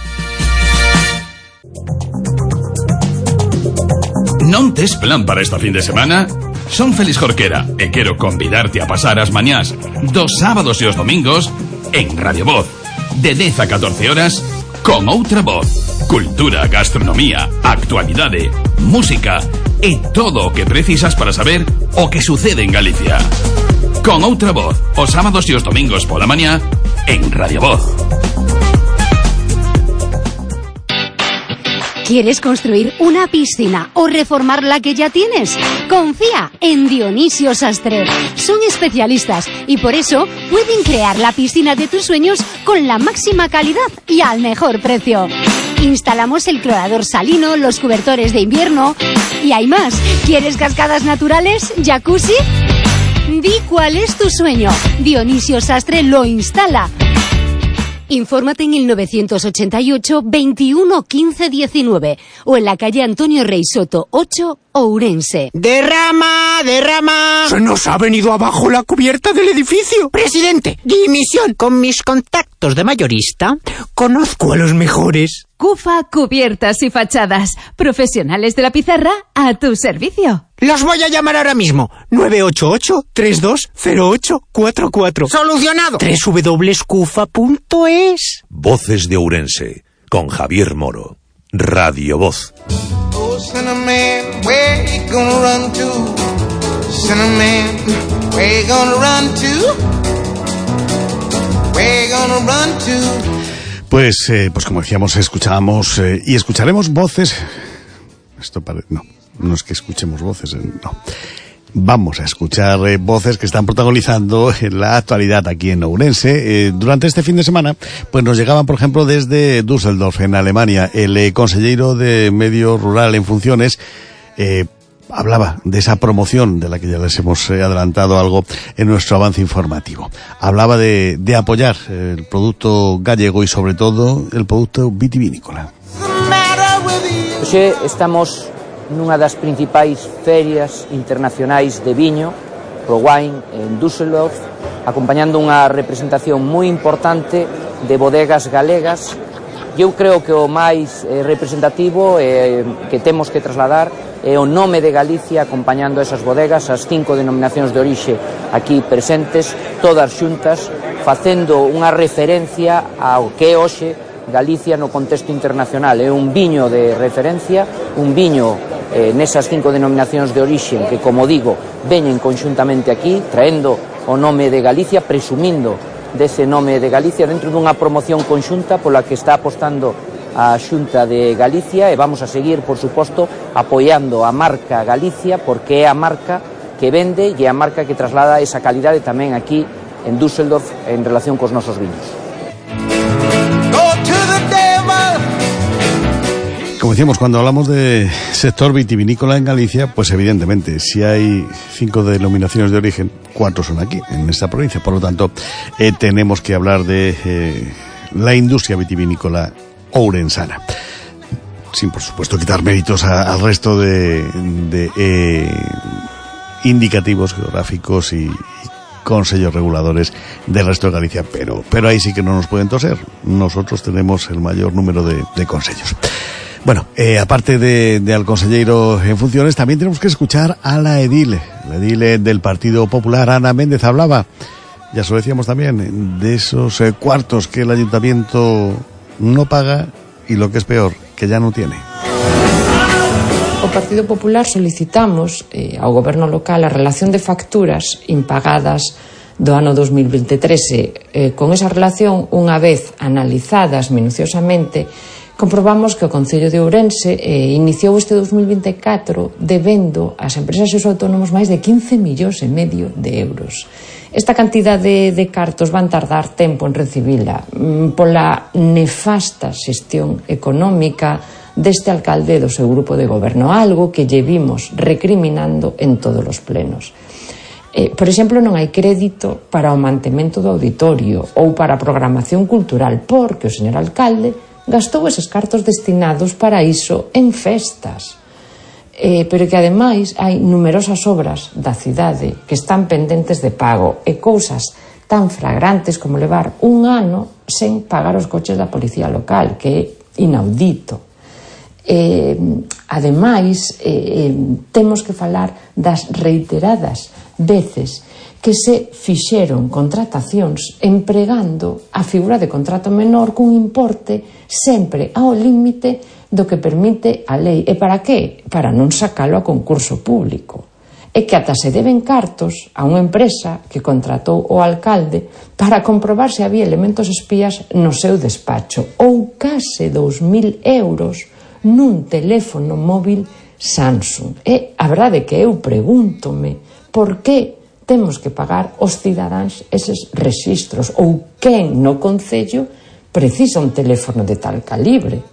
Non tes plan para esta fin de semana? Son Félix Jorquera e quero convidarte a pasar as mañás dos sábados e os domingos en Radio Voz, de 10 a 14 horas, con outra voz. Cultura, gastronomía, actualidade, música e todo o que precisas para saber o que sucede en Galicia. Con outra voz, os sábados e os domingos pola mañá en Radio Voz. ¿Quieres construir una piscina o reformar la que ya tienes? Confía en Dionisio Sastre. Son especialistas y por eso pueden crear la piscina de tus sueños con la máxima calidad y al mejor precio. Instalamos el clorador salino, los cobertores de invierno y hay más. ¿Quieres cascadas naturales? ¿Jacuzzi? Di cuál es tu sueño. Dionisio Sastre lo instala. Infórmate en el 988 21 15 19 o en la calle Antonio Rey Soto 8, Ourense. ¡Derrama! Se nos ha venido abajo la cubierta del edificio. Presidente, dimisión. Con mis contactos de mayorista, conozco a los mejores. Cufa Cubiertas y Fachadas. Profesionales de la pizarra a tu servicio. Los voy a llamar ahora mismo. 988-320844. ¡Solucionado! www.cufa.es. Voces de Ourense, con Javier Moro. Radio Voz. Oh, Cinnamon, where you gonna run to? Cinnamon, where you gonna run to? Where you gonna run to? Pues como decíamos, escuchábamos y escucharemos voces. No es que escuchemos voces, no. Vamos a escuchar voces que están protagonizando en la actualidad aquí en Ourense. Durante este fin de semana, pues nos llegaban, por ejemplo, desde Düsseldorf, en Alemania, el consejero de Medio Rural en funciones, hablaba de esa promoción de la que ya les hemos adelantado algo en nuestro avance informativo. Hablaba de apoyar el producto gallego y sobre todo el producto vitivinícola. Hoxe estamos nunha das principais ferias internacionais de viño, ProWine, en Düsseldorf, acompañando unha representación moi importante de bodegas galegas. Eu creo que o máis representativo que temos que trasladar é o nome de Galicia acompañando esas bodegas, as 5 denominacións de orixe aquí presentes, todas xuntas, facendo unha referencia ao que é hoxe Galicia no contexto internacional. É un viño de referencia, un viño nesas 5 denominacións de orixe que, como digo, veñen conxuntamente aquí, traendo o nome de Galicia, presumindo dese nome de Galicia dentro dunha promoción conxunta pola que está apostando a Xunta de Galicia, e vamos a seguir, por suposto, apoiando a marca Galicia, porque é a marca que vende e é a marca que traslada esa calidade tamén aquí en Düsseldorf en relación cos nosos viños. Como decíamos, cuando hablamos de sector vitivinícola en Galicia, pues evidentemente, si hay 5 denominaciones de origen, 4 son aquí, en esta provincia. Por lo tanto, tenemos que hablar de la industria vitivinícola ourensana. Sin, por supuesto, quitar méritos al resto de indicativos geográficos y consellos reguladores del resto de Galicia, pero ahí sí que no nos pueden toser. Nosotros tenemos el mayor número de consellos. Bueno, aparte de al consellero en funciones, también tenemos que escuchar a la edile del Partido Popular, Ana Méndez. Hablaba, ya se lo decíamos también, de esos cuartos que el ayuntamiento no paga y, lo que es peor, que ya no tiene. O Partido Popular solicitamos ao goberno local a relación de facturas impagadas do ano 2023. Con esa relación, unha vez analizadas minuciosamente, comprobamos que o Concello de Ourense iniciou este 2024 debendo ás empresas e os autónomos máis de 15,5 millóns de euros. Esta cantidade de cartos van tardar tempo en recibila pola nefasta xestión económica deste alcalde e do seu grupo de goberno, algo que lle vimos recriminando en todos os plenos. Por exemplo, non hai crédito para o mantemento do auditorio ou para a programación cultural, porque o señor alcalde gastou eses cartos destinados para iso en festas. Pero que ademais hai numerosas obras da cidade que están pendentes de pago e cousas tan flagrantes como levar un ano sen pagar os coches da policía local, que é inaudito. Ademais, temos que falar das reiteradas veces que se fixeron contratacións empregando a figura de contrato menor cun importe sempre ao límite do que permite a lei. E para que? Para non sacalo a concurso público. E que ata se deben cartos a unha empresa que contratou o alcalde para comprobar se había elementos espías no seu despacho, ou case 2.000 euros nun teléfono móvil Samsung. E a verdade que eu pregúntome por que temos que pagar os cidadáns eses rexistros, ou quen no concello precisa un teléfono de tal calibre.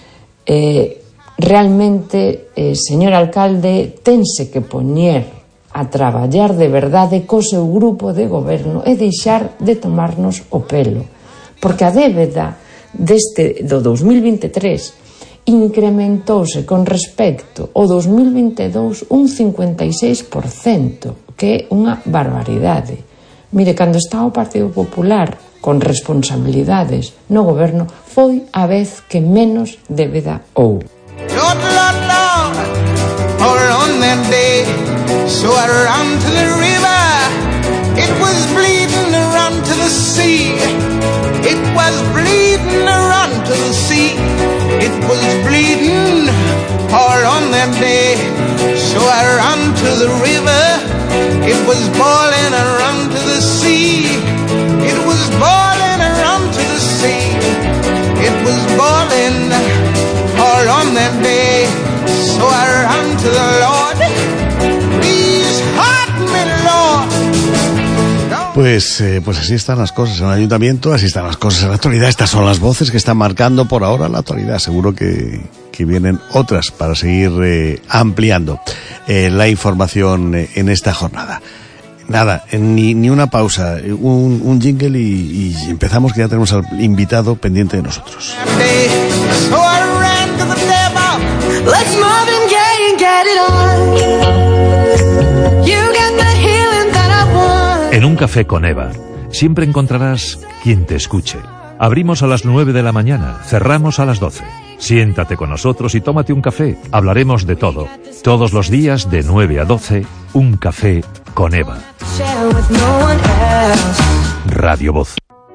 Realmente, señor alcalde, tense que poñer a traballar de verdade co seu grupo de goberno e deixar de tomarnos o pelo, porque a débeda do 2023 incrementouse con respecto ao 2022 un 56%, que é unha barbaridade. Mire, cando está o Partido Popular con responsabilidades no goberno, foi a vez que menos débeda houve. Lord, Lord, Lord, all on that day, so I ran to the river. It was bleeding to run to the sea. It was bleeding to run to the sea. It was bleeding all on that day, so I ran to the river. It was boiling and run to the sea. It was boiling and run to the sea. It was boiling all on that day, so I ran to the Lord. Please help me, Lord. Pues así están las cosas en el ayuntamiento, así están las cosas en la actualidad. Estas son las voces que están marcando por ahora la actualidad. Seguro que vienen otras para seguir ampliando la información en esta jornada. Nada, ni una pausa, un jingle y empezamos, que ya tenemos al invitado pendiente de nosotros. En Un Café con Eva siempre encontrarás quien te escuche. Abrimos a las 9 de la mañana, cerramos a las 12. Siéntate con nosotros y tómate un café. Hablaremos de todo. Todos los días de 9 a 12, Un Café con Eva. Radio Voz.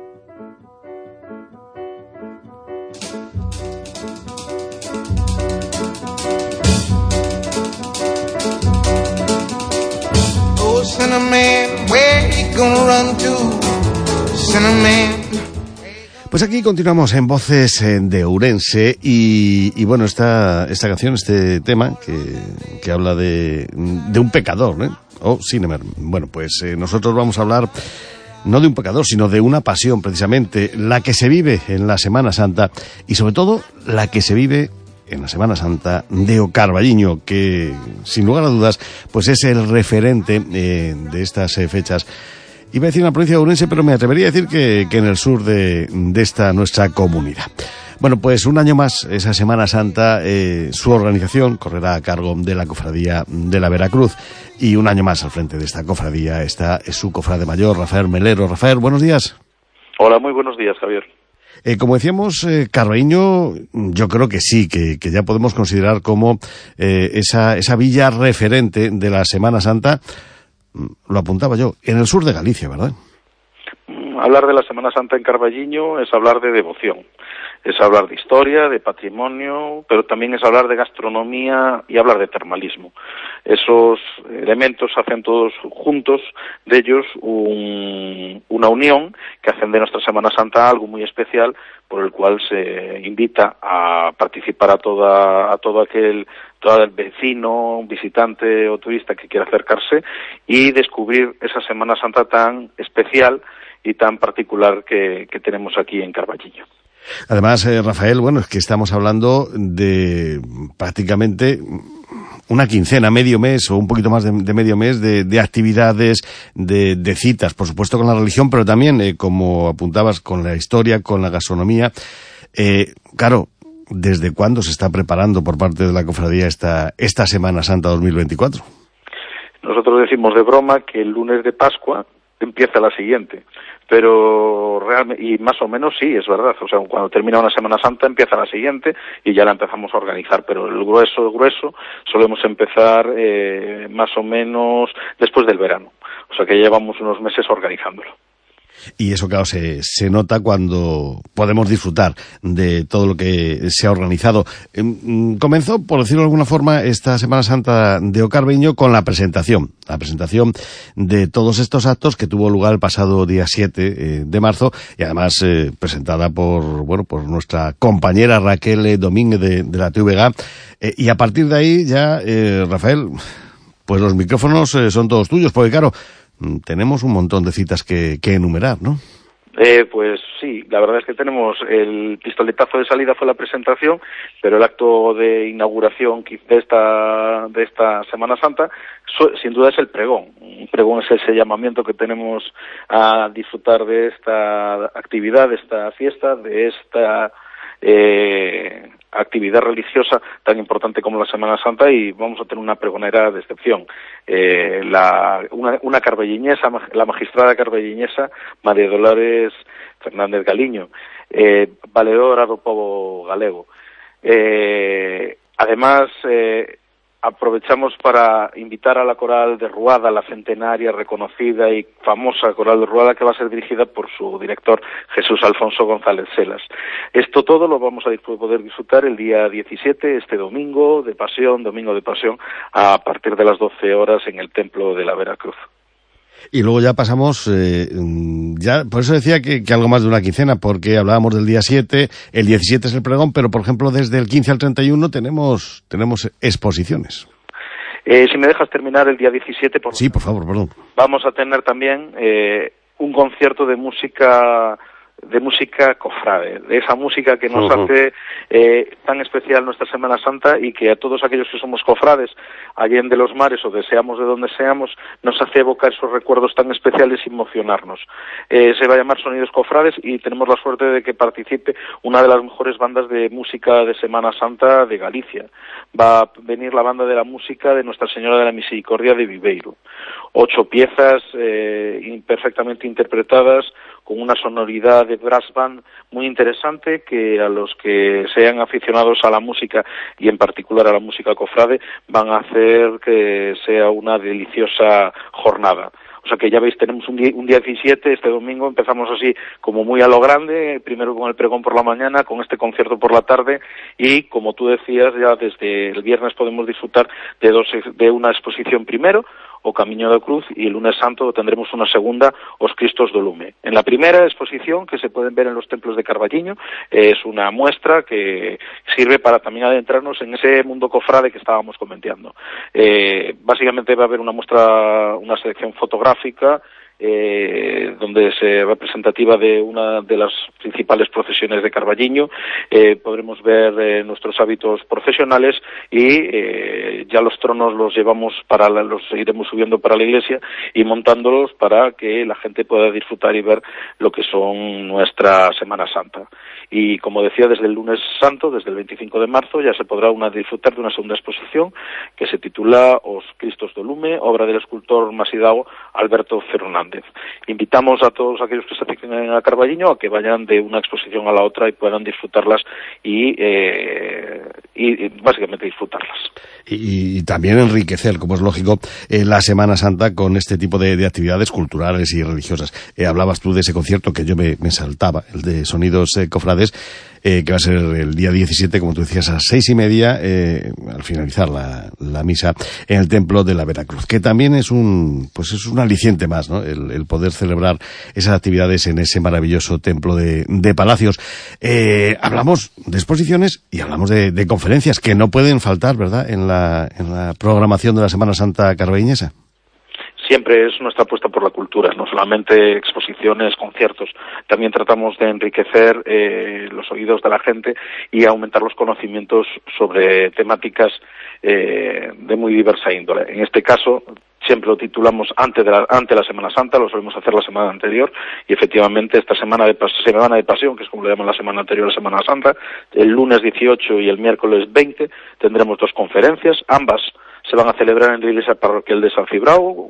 Oh, Cinnamon, where you gonna run to? Cinnamon. Pues aquí continuamos en Voces de Ourense y bueno, esta canción, este tema que habla de un pecador, ¿eh? O Cinnamon. Bueno, pues nosotros vamos a hablar no de un pecador, sino de una pasión, precisamente, la que se vive en la Semana Santa y sobre todo la que se vive en la Semana Santa de O Carballiño, que sin lugar a dudas pues es el referente de estas fechas. Iba a decir en la provincia de Ourense, pero me atrevería a decir que en el sur de esta nuestra comunidad. Bueno, pues un año más, esa Semana Santa, su organización correrá a cargo de la Cofradía de la Veracruz. Y un año más al frente de esta cofradía está su cofrade mayor, Rafael Melero. Rafael, buenos días. Hola, muy buenos días, Javier. Como decíamos, Carballiño, yo creo que sí, que ya podemos considerar como esa villa referente de la Semana Santa. Lo apuntaba yo, en el sur de Galicia, ¿verdad? Hablar de la Semana Santa en Carballiño es hablar de devoción, es hablar de historia, de patrimonio, pero también es hablar de gastronomía y hablar de termalismo. Esos elementos hacen todos juntos de ellos una unión que hacen de nuestra Semana Santa algo muy especial, por el cual se invita a participar a todo el vecino, visitante o turista que quiera acercarse y descubrir esa Semana Santa tan especial y tan particular que tenemos aquí en Carballiño. Además, Rafael, bueno, es que estamos hablando de prácticamente una quincena, medio mes o un poquito más de medio mes de actividades, de citas, por supuesto con la religión, pero también, como apuntabas, con la historia, con la gastronomía. Claro, ¿desde cuándo se está preparando por parte de la cofradía esta Semana Santa 2024? Nosotros decimos de broma que el lunes de Pascua empieza la siguiente, pero realmente, y más o menos sí, es verdad, o sea, cuando termina una Semana Santa empieza la siguiente y ya la empezamos a organizar, pero el grueso solemos empezar más o menos después del verano, o sea que llevamos unos meses organizándolo. Y eso, claro, se nota cuando podemos disfrutar de todo lo que se ha organizado. Comenzó, por decirlo de alguna forma, esta Semana Santa de O Carballiño con la presentación de todos estos actos que tuvo lugar el pasado día 7 de marzo y además presentada por nuestra compañera Raquel Domínguez de la TVG. Y a partir de ahí ya, Rafael, pues los micrófonos son todos tuyos, porque claro, tenemos un montón de citas que enumerar, ¿no? Pues sí, la verdad es que tenemos el pistoletazo de salida fue la presentación, pero el acto de inauguración de esta Semana Santa sin duda es el pregón. Un pregón es ese llamamiento que tenemos a disfrutar de esta actividad, de esta fiesta, de esta actividad religiosa tan importante como la Semana Santa, y vamos a tener una pregonera de excepción, una carballiñesa, la magistrada carballiñesa María Dolores Fernández Galiño, valedora do povo galego. Además, aprovechamos para invitar a la coral de Ruada, la centenaria, reconocida y famosa coral de Ruada, que va a ser dirigida por su director Jesús Alfonso González Selas. Esto todo lo vamos a poder disfrutar el día 17, este domingo de Pasión, a partir de las 12 horas en el Templo de la Veracruz. Y luego ya pasamos, ya por eso decía que algo más de una quincena, porque hablábamos del día 7, el 17 es el pregón, pero por ejemplo desde el 15 al 31 tenemos exposiciones. Si me dejas terminar el día 17, sí, por favor, perdón. Vamos a tener también un concierto de música cofrade, de esa música que nos hace tan especial nuestra Semana Santa, y que a todos aquellos que somos cofrades, allende los mares o deseamos de donde seamos, nos hace evocar esos recuerdos tan especiales y emocionarnos. Se va a llamar Sonidos Cofrades y tenemos la suerte de que participe una de las mejores bandas de música de Semana Santa de Galicia. Va a venir la banda de la música de Nuestra Señora de la Misericordia de Viveiro. 8 piezas perfectamente interpretadas, con una sonoridad de brass band muy interesante, que a los que sean aficionados a la música y en particular a la música cofrade van a hacer que sea una deliciosa jornada. O sea que ya veis, tenemos un día 17, este domingo empezamos así como muy a lo grande, primero con el pregón por la mañana, con este concierto por la tarde, y como tú decías, ya desde el viernes podemos disfrutar de una exposición primero, o Camiño da Cruz, y el lunes santo tendremos una segunda, Os Cristos do Lume. En la primera exposición, que se pueden ver en los templos de Carballiño, es una muestra que sirve para también adentrarnos en ese mundo cofrade que estábamos comentando. Básicamente va a haber una selección fotográfica, donde se representativa de una de las principales procesiones de Carballiño. Podremos ver nuestros hábitos profesionales y ya los tronos los iremos subiendo para la iglesia y montándolos para que la gente pueda disfrutar y ver lo que son nuestra Semana Santa. Y como decía, desde el lunes santo, desde el 25 de marzo, ya se podrá disfrutar de una segunda exposición que se titula Os Cristos do Lume, obra del escultor masidago Alberto Fernández. Invitamos a todos aquellos que se acerquen a Carballiño a que vayan de una exposición a la otra y puedan disfrutarlas y básicamente disfrutarlas. Y también enriquecer, como es lógico, la Semana Santa con este tipo de actividades culturales y religiosas. Hablabas tú de ese concierto que yo me saltaba, el de Sonidos Cofrades, que va a ser el día 17, como tú decías, a las 6:30, al finalizar la misa en el Templo de la Veracruz, que también es un aliciente más, ¿no? El poder celebrar esas actividades en ese maravilloso templo de Palacios. Hablamos de exposiciones y hablamos de conferencias que no pueden faltar, ¿verdad?, en la programación de la Semana Santa carballiñesa. Siempre es nuestra apuesta por la cultura, no solamente exposiciones, conciertos. También tratamos de enriquecer los oídos de la gente y aumentar los conocimientos sobre temáticas de muy diversa índole. En este caso, siempre lo titulamos ante la Semana Santa, lo solemos hacer la semana anterior, y efectivamente esta semana de Pasión, que es como le llaman la semana anterior a la Semana Santa, el lunes 18 y el miércoles 20 tendremos 2 conferencias, ambas se van a celebrar en la iglesia parroquial de San Cibrao,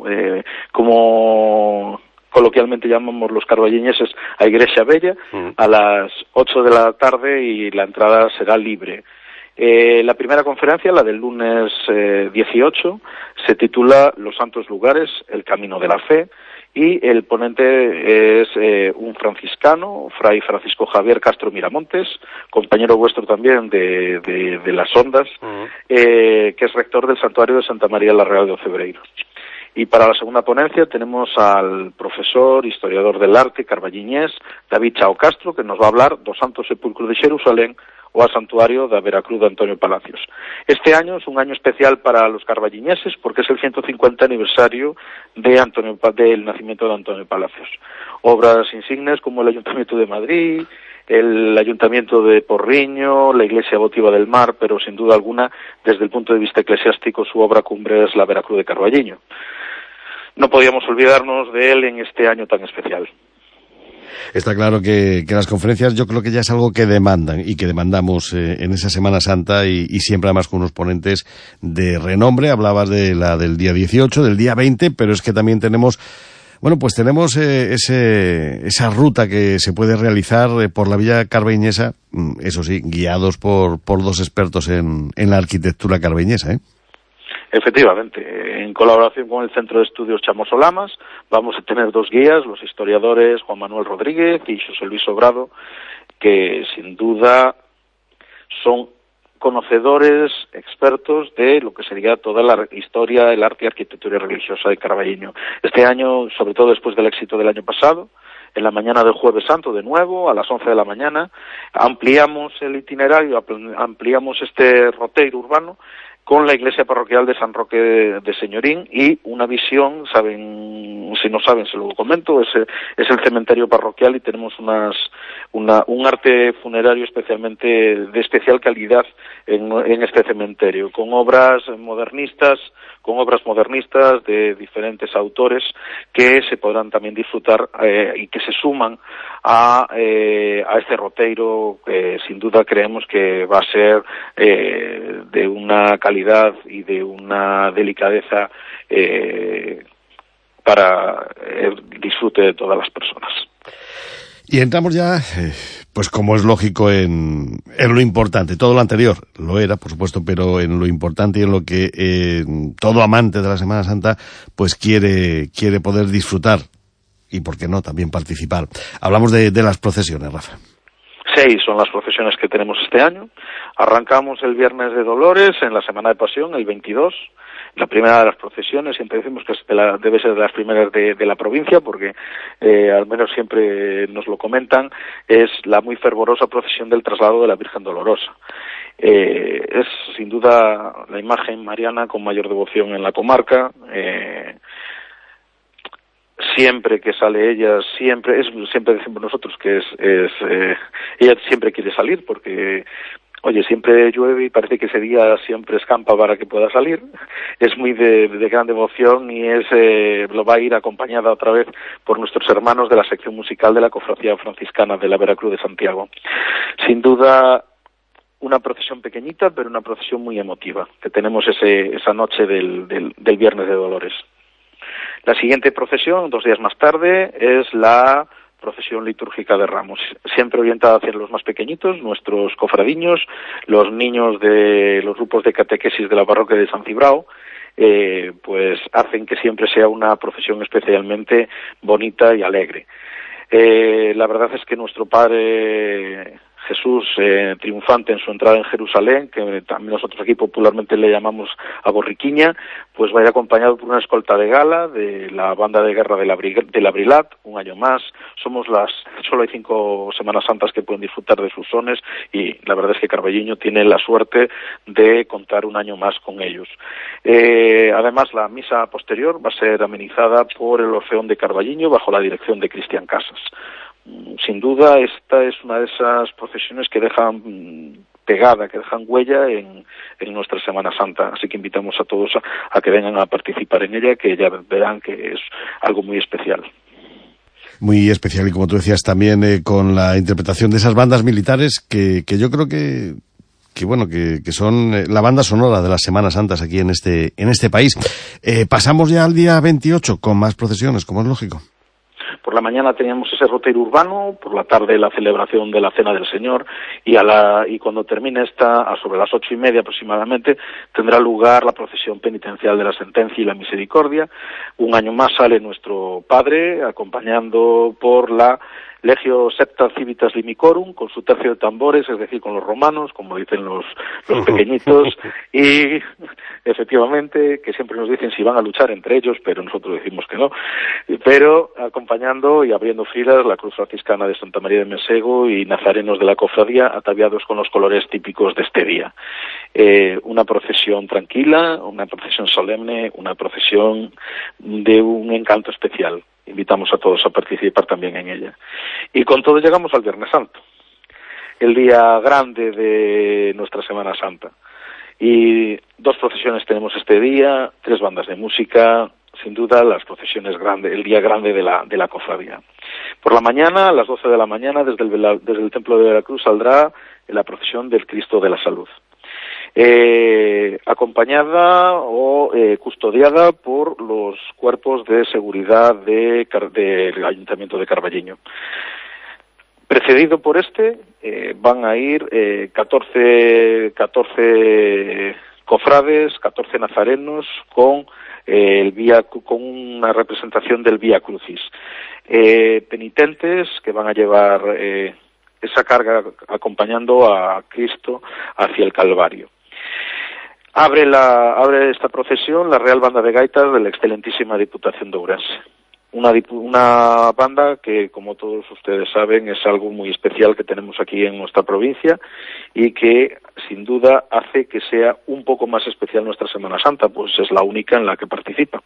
como coloquialmente llamamos los carballiñeses a Iglesia Bella, a las 8 de la tarde, y la entrada será libre. La primera conferencia, la del lunes 18, se titula Los Santos Lugares, el Camino de la Fe, y el ponente es un franciscano, Fray Francisco Javier Castro Miramontes, compañero vuestro también de las ondas, que es rector del Santuario de Santa María la Real de Ocebreiro. Y para la segunda ponencia tenemos al profesor, historiador del arte, carballiñés, David Chao Castro, que nos va a hablar do Santo Sepulcro de Xerusalén o al santuario da Veracruz de Antonio Palacios. Este año es un año especial para los carballiñeses porque es el 150 aniversario del nacimiento de Antonio Palacios. Obras insignes como el Ayuntamiento de Madrid, el Ayuntamiento de Porriño, la Iglesia Votiva del Mar, pero sin duda alguna, desde el punto de vista eclesiástico, su obra cumbre es la Veracruz de Carballiño. No podíamos olvidarnos de él en este año tan especial. Está claro que las conferencias yo creo que ya es algo que demandan y que demandamos en esa Semana Santa y siempre además con unos ponentes de renombre. Hablabas de la del día 18, del día 20, pero es que también tenemos esa ruta que se puede realizar por la Villa Carballiñesa, eso sí, guiados por dos expertos en la arquitectura carballiñesa, ¿eh? Efectivamente, en colaboración con el Centro de Estudios Chamoso Lamas, vamos a tener dos guías, los historiadores Juan Manuel Rodríguez y José Luis Sobrado, que sin duda son conocedores, expertos de lo que sería toda la historia, el arte y arquitectura religiosa de Carballiño. Este año, sobre todo después del éxito del año pasado, en la mañana del Jueves Santo, de nuevo, a las 11 de la mañana, ampliamos el itinerario, ampliamos este roteiro urbano con la iglesia parroquial de San Roque de Señorín y una visión, si no saben se lo comento, es el cementerio parroquial y tenemos un arte funerario de especial calidad en este cementerio, con obras modernistas de diferentes autores que se podrán también disfrutar y que se suman a este roteiro que sin duda creemos que va a ser de una calidad y de una delicadeza para el disfrute de todas las personas. Y entramos ya, pues como es lógico, en lo importante. Todo lo anterior lo era, por supuesto, pero en lo importante y en lo que todo amante de la Semana Santa pues quiere poder disfrutar y, por qué no, también participar. Hablamos de las procesiones, Rafa. 6 son las procesiones que tenemos este año. Arrancamos el Viernes de Dolores en la Semana de Pasión, el 22. La primera de las procesiones, siempre decimos que debe ser de las primeras de la provincia, porque al menos siempre nos lo comentan, es la muy fervorosa procesión del traslado de la Virgen Dolorosa. Es sin duda la imagen mariana con mayor devoción en la comarca. Siempre que sale ella, siempre decimos nosotros que ella siempre quiere salir porque siempre llueve y parece que ese día siempre escampa para que pueda salir. Es muy de gran devoción y lo va a ir acompañada otra vez por nuestros hermanos de la sección musical de la Cofradía Franciscana de la Veracruz de Santiago. Sin duda, una procesión pequeñita, pero una procesión muy emotiva, que tenemos esa noche del Viernes de Dolores. La siguiente procesión, 2 días más tarde, es la procesión litúrgica de Ramos, siempre orientada hacia los más pequeñitos, nuestros cofradiños, los niños de los grupos de catequesis de la parroquia de San Cibrao, pues hacen que siempre sea una procesión especialmente bonita y alegre. La verdad es que nuestro Padre Jesús triunfante en su entrada en Jerusalén, que también nosotros aquí popularmente le llamamos a Borriquiña, pues va a ir acompañado por una escolta de gala de la banda de guerra de la Brilat, un año más. Solo hay 5 Semanas Santas que pueden disfrutar de sus sones y la verdad es que Carballiño tiene la suerte de contar un año más con ellos. Además, la misa posterior va a ser amenizada por el Orfeón de Carballiño bajo la dirección de Cristian Casas. Sin duda, esta es una de esas procesiones que dejan pegada, que dejan huella en nuestra Semana Santa. Así que invitamos a todos a que vengan a participar en ella, que ya verán que es algo muy especial. Muy especial y, como tú decías, también con la interpretación de esas bandas militares que yo creo que son la banda sonora de las Semanas Santas aquí en este país. Pasamos ya al día 28 con más procesiones, como es lógico. Por la mañana teníamos ese roteiro urbano, por la tarde la celebración de la Cena del Señor, y cuando termine esta, sobre las 8:30 aproximadamente, tendrá lugar la procesión penitencial de la Sentencia y la Misericordia. Un año más sale nuestro padre, acompañando por la Legio Septa Civitas Limicorum, con su tercio de tambores, es decir, con los romanos, como dicen los pequeñitos, y efectivamente, que siempre nos dicen si van a luchar entre ellos, pero nosotros decimos que no, pero acompañando y abriendo filas la Cruz Franciscana de Santa María de Mesego y nazarenos de la cofradía, ataviados con los colores típicos de este día. Una procesión tranquila, una procesión solemne, una procesión de un encanto especial. Invitamos a todos a participar también en ella. Y con todo llegamos al Viernes Santo, el día grande de nuestra Semana Santa. Y 2 procesiones tenemos este día, 3 bandas de música, sin duda las procesiones grandes, el día grande de la cofradía. Por la mañana, a las 12 de la mañana, desde el Templo de Veracruz saldrá la procesión del Cristo de la Salud. Acompañada o custodiada por los cuerpos de seguridad del Ayuntamiento de Carballiño. Precedido por van a ir 14 cofrades, 14 nazarenos con una representación del Vía Crucis. Penitentes que van a llevar esa carga acompañando a Cristo hacia el Calvario. Abre esta procesión la Real Banda de Gaitas de la excelentísima Diputación de Ourense. Una banda que, como todos ustedes saben, es algo muy especial que tenemos aquí en nuestra provincia y que, sin duda, hace que sea un poco más especial nuestra Semana Santa, pues es la única en la que participa.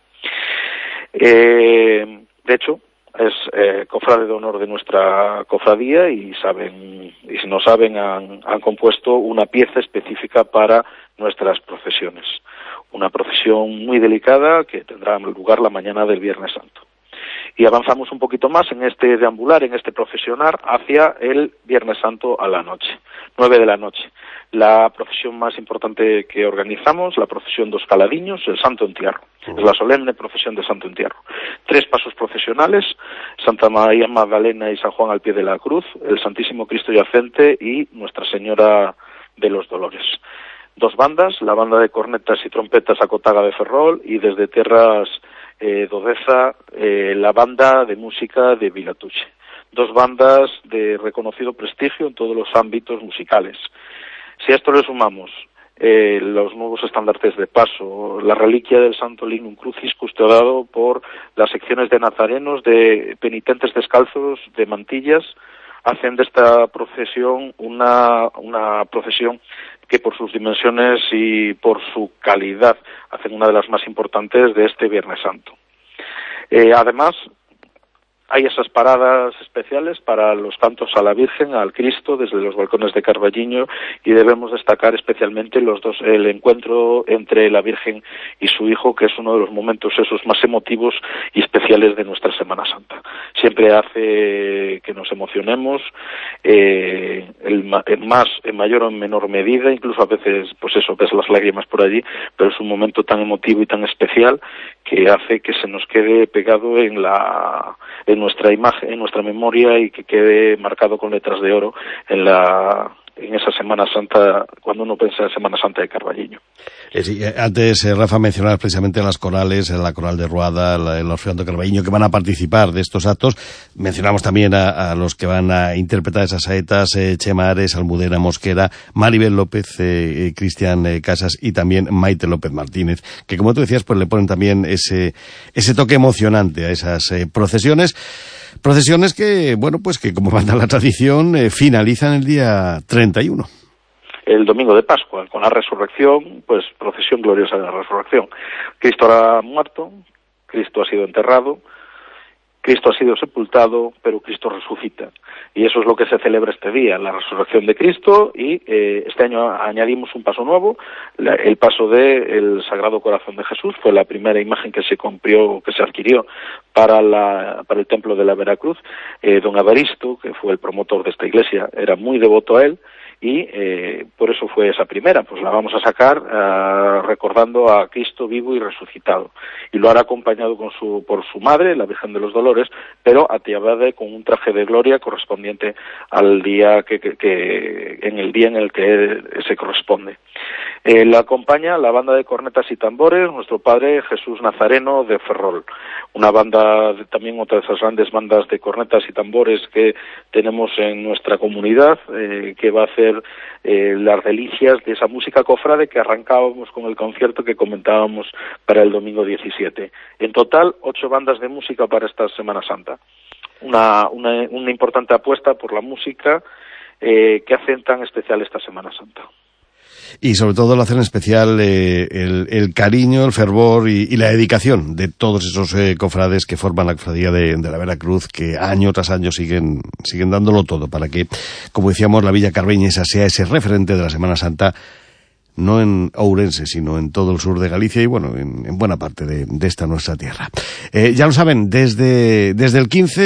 De hecho, es cofrade de honor de nuestra cofradía y si no saben, han compuesto una pieza específica para nuestras procesiones. Una procesión muy delicada que tendrá lugar la mañana del Viernes Santo. Y avanzamos un poquito más en este deambular, en este procesionar, hacia el Viernes Santo a la noche, 9 de la noche. La procesión más importante que organizamos, la procesión dos Caladiños, el Santo Entierro. Es la solemne procesión de Santo Entierro. 3 pasos procesionales, Santa María Magdalena y San Juan al pie de la cruz, el Santísimo Cristo Yacente y Nuestra Señora de los Dolores. 2 bandas, la banda de cornetas y trompetas Acotaga de Ferrol y desde tierras Dodeza, la banda de música de Vilatuche. 2 bandas de reconocido prestigio en todos los ámbitos musicales. Si a esto le sumamos los nuevos estandartes de paso, la reliquia del Santo Lignum Crucis custodiado por las secciones de nazarenos, de penitentes descalzos, de mantillas, hacen de esta procesión una procesión que por sus dimensiones y por su calidad hacen una de las más importantes de este Viernes Santo. Además, hay esas paradas especiales para los cantos a la Virgen, al Cristo, desde los balcones de Carballiño, y debemos destacar especialmente el encuentro entre la Virgen y su Hijo, que es uno de los momentos esos más emotivos y especiales de nuestra Semana Santa. Siempre hace que nos emocionemos, en mayor o en menor medida, incluso a veces, ves las lágrimas por allí, pero es un momento tan emotivo y tan especial que hace que se nos quede pegado en nuestra imagen, en nuestra memoria, y que quede marcado con letras de oro en esa Semana Santa, cuando uno piensa en Semana Santa de Carballiño. Sí, antes, Rafa, mencionaba precisamente las corales, la coral de Ruada, el Orfeón de Carballiño, que van a participar de estos actos. Mencionamos también a los que van a interpretar esas saetas, Chema Ares, Almudena Mosquera, Maribel López, Cristian Casas y también Maite López Martínez, que, como tú decías, pues le ponen también ese toque emocionante a esas procesiones. Procesiones que, que como manda la tradición, finalizan el día 31. El domingo de Pascua, con la resurrección, pues procesión gloriosa de la resurrección. Cristo ha muerto, Cristo ha sido enterrado, Cristo ha sido sepultado, pero Cristo resucita. Y eso es lo que se celebra este día, la resurrección de Cristo, y este año añadimos un paso nuevo, el paso del Sagrado Corazón de Jesús. Fue la primera imagen que se adquirió para el templo de la Veracruz. Don Evaristo, que fue el promotor de esta iglesia, era muy devoto a él, y por eso fue esa primera, pues la vamos a sacar recordando a Cristo vivo y resucitado, y lo hará acompañado por su madre, la Virgen de los Dolores, tambores, pero ataviada con un traje de gloria correspondiente al día en el día en el que se corresponde. La acompaña la banda de cornetas y tambores, nuestro padre Jesús Nazareno de Ferrol, una banda, también otra de esas grandes bandas de cornetas y tambores que tenemos en nuestra comunidad, que va a hacer las delicias de esa música cofrade que arrancábamos con el concierto que comentábamos para el domingo 17. En total, 8 bandas de música para esta Semana Santa. Una importante apuesta por la música que hacen tan especial esta Semana Santa. Y sobre todo lo hacen especial el cariño, el fervor y la dedicación de todos esos cofrades que forman la cofradía de la Veracruz, que año tras año siguen dándolo todo para que, como decíamos, la Villa Carbeñesa sea ese referente de la Semana Santa, no en Ourense, sino en todo el sur de Galicia y, bueno, en buena parte de esta nuestra tierra. Ya lo saben, desde el 15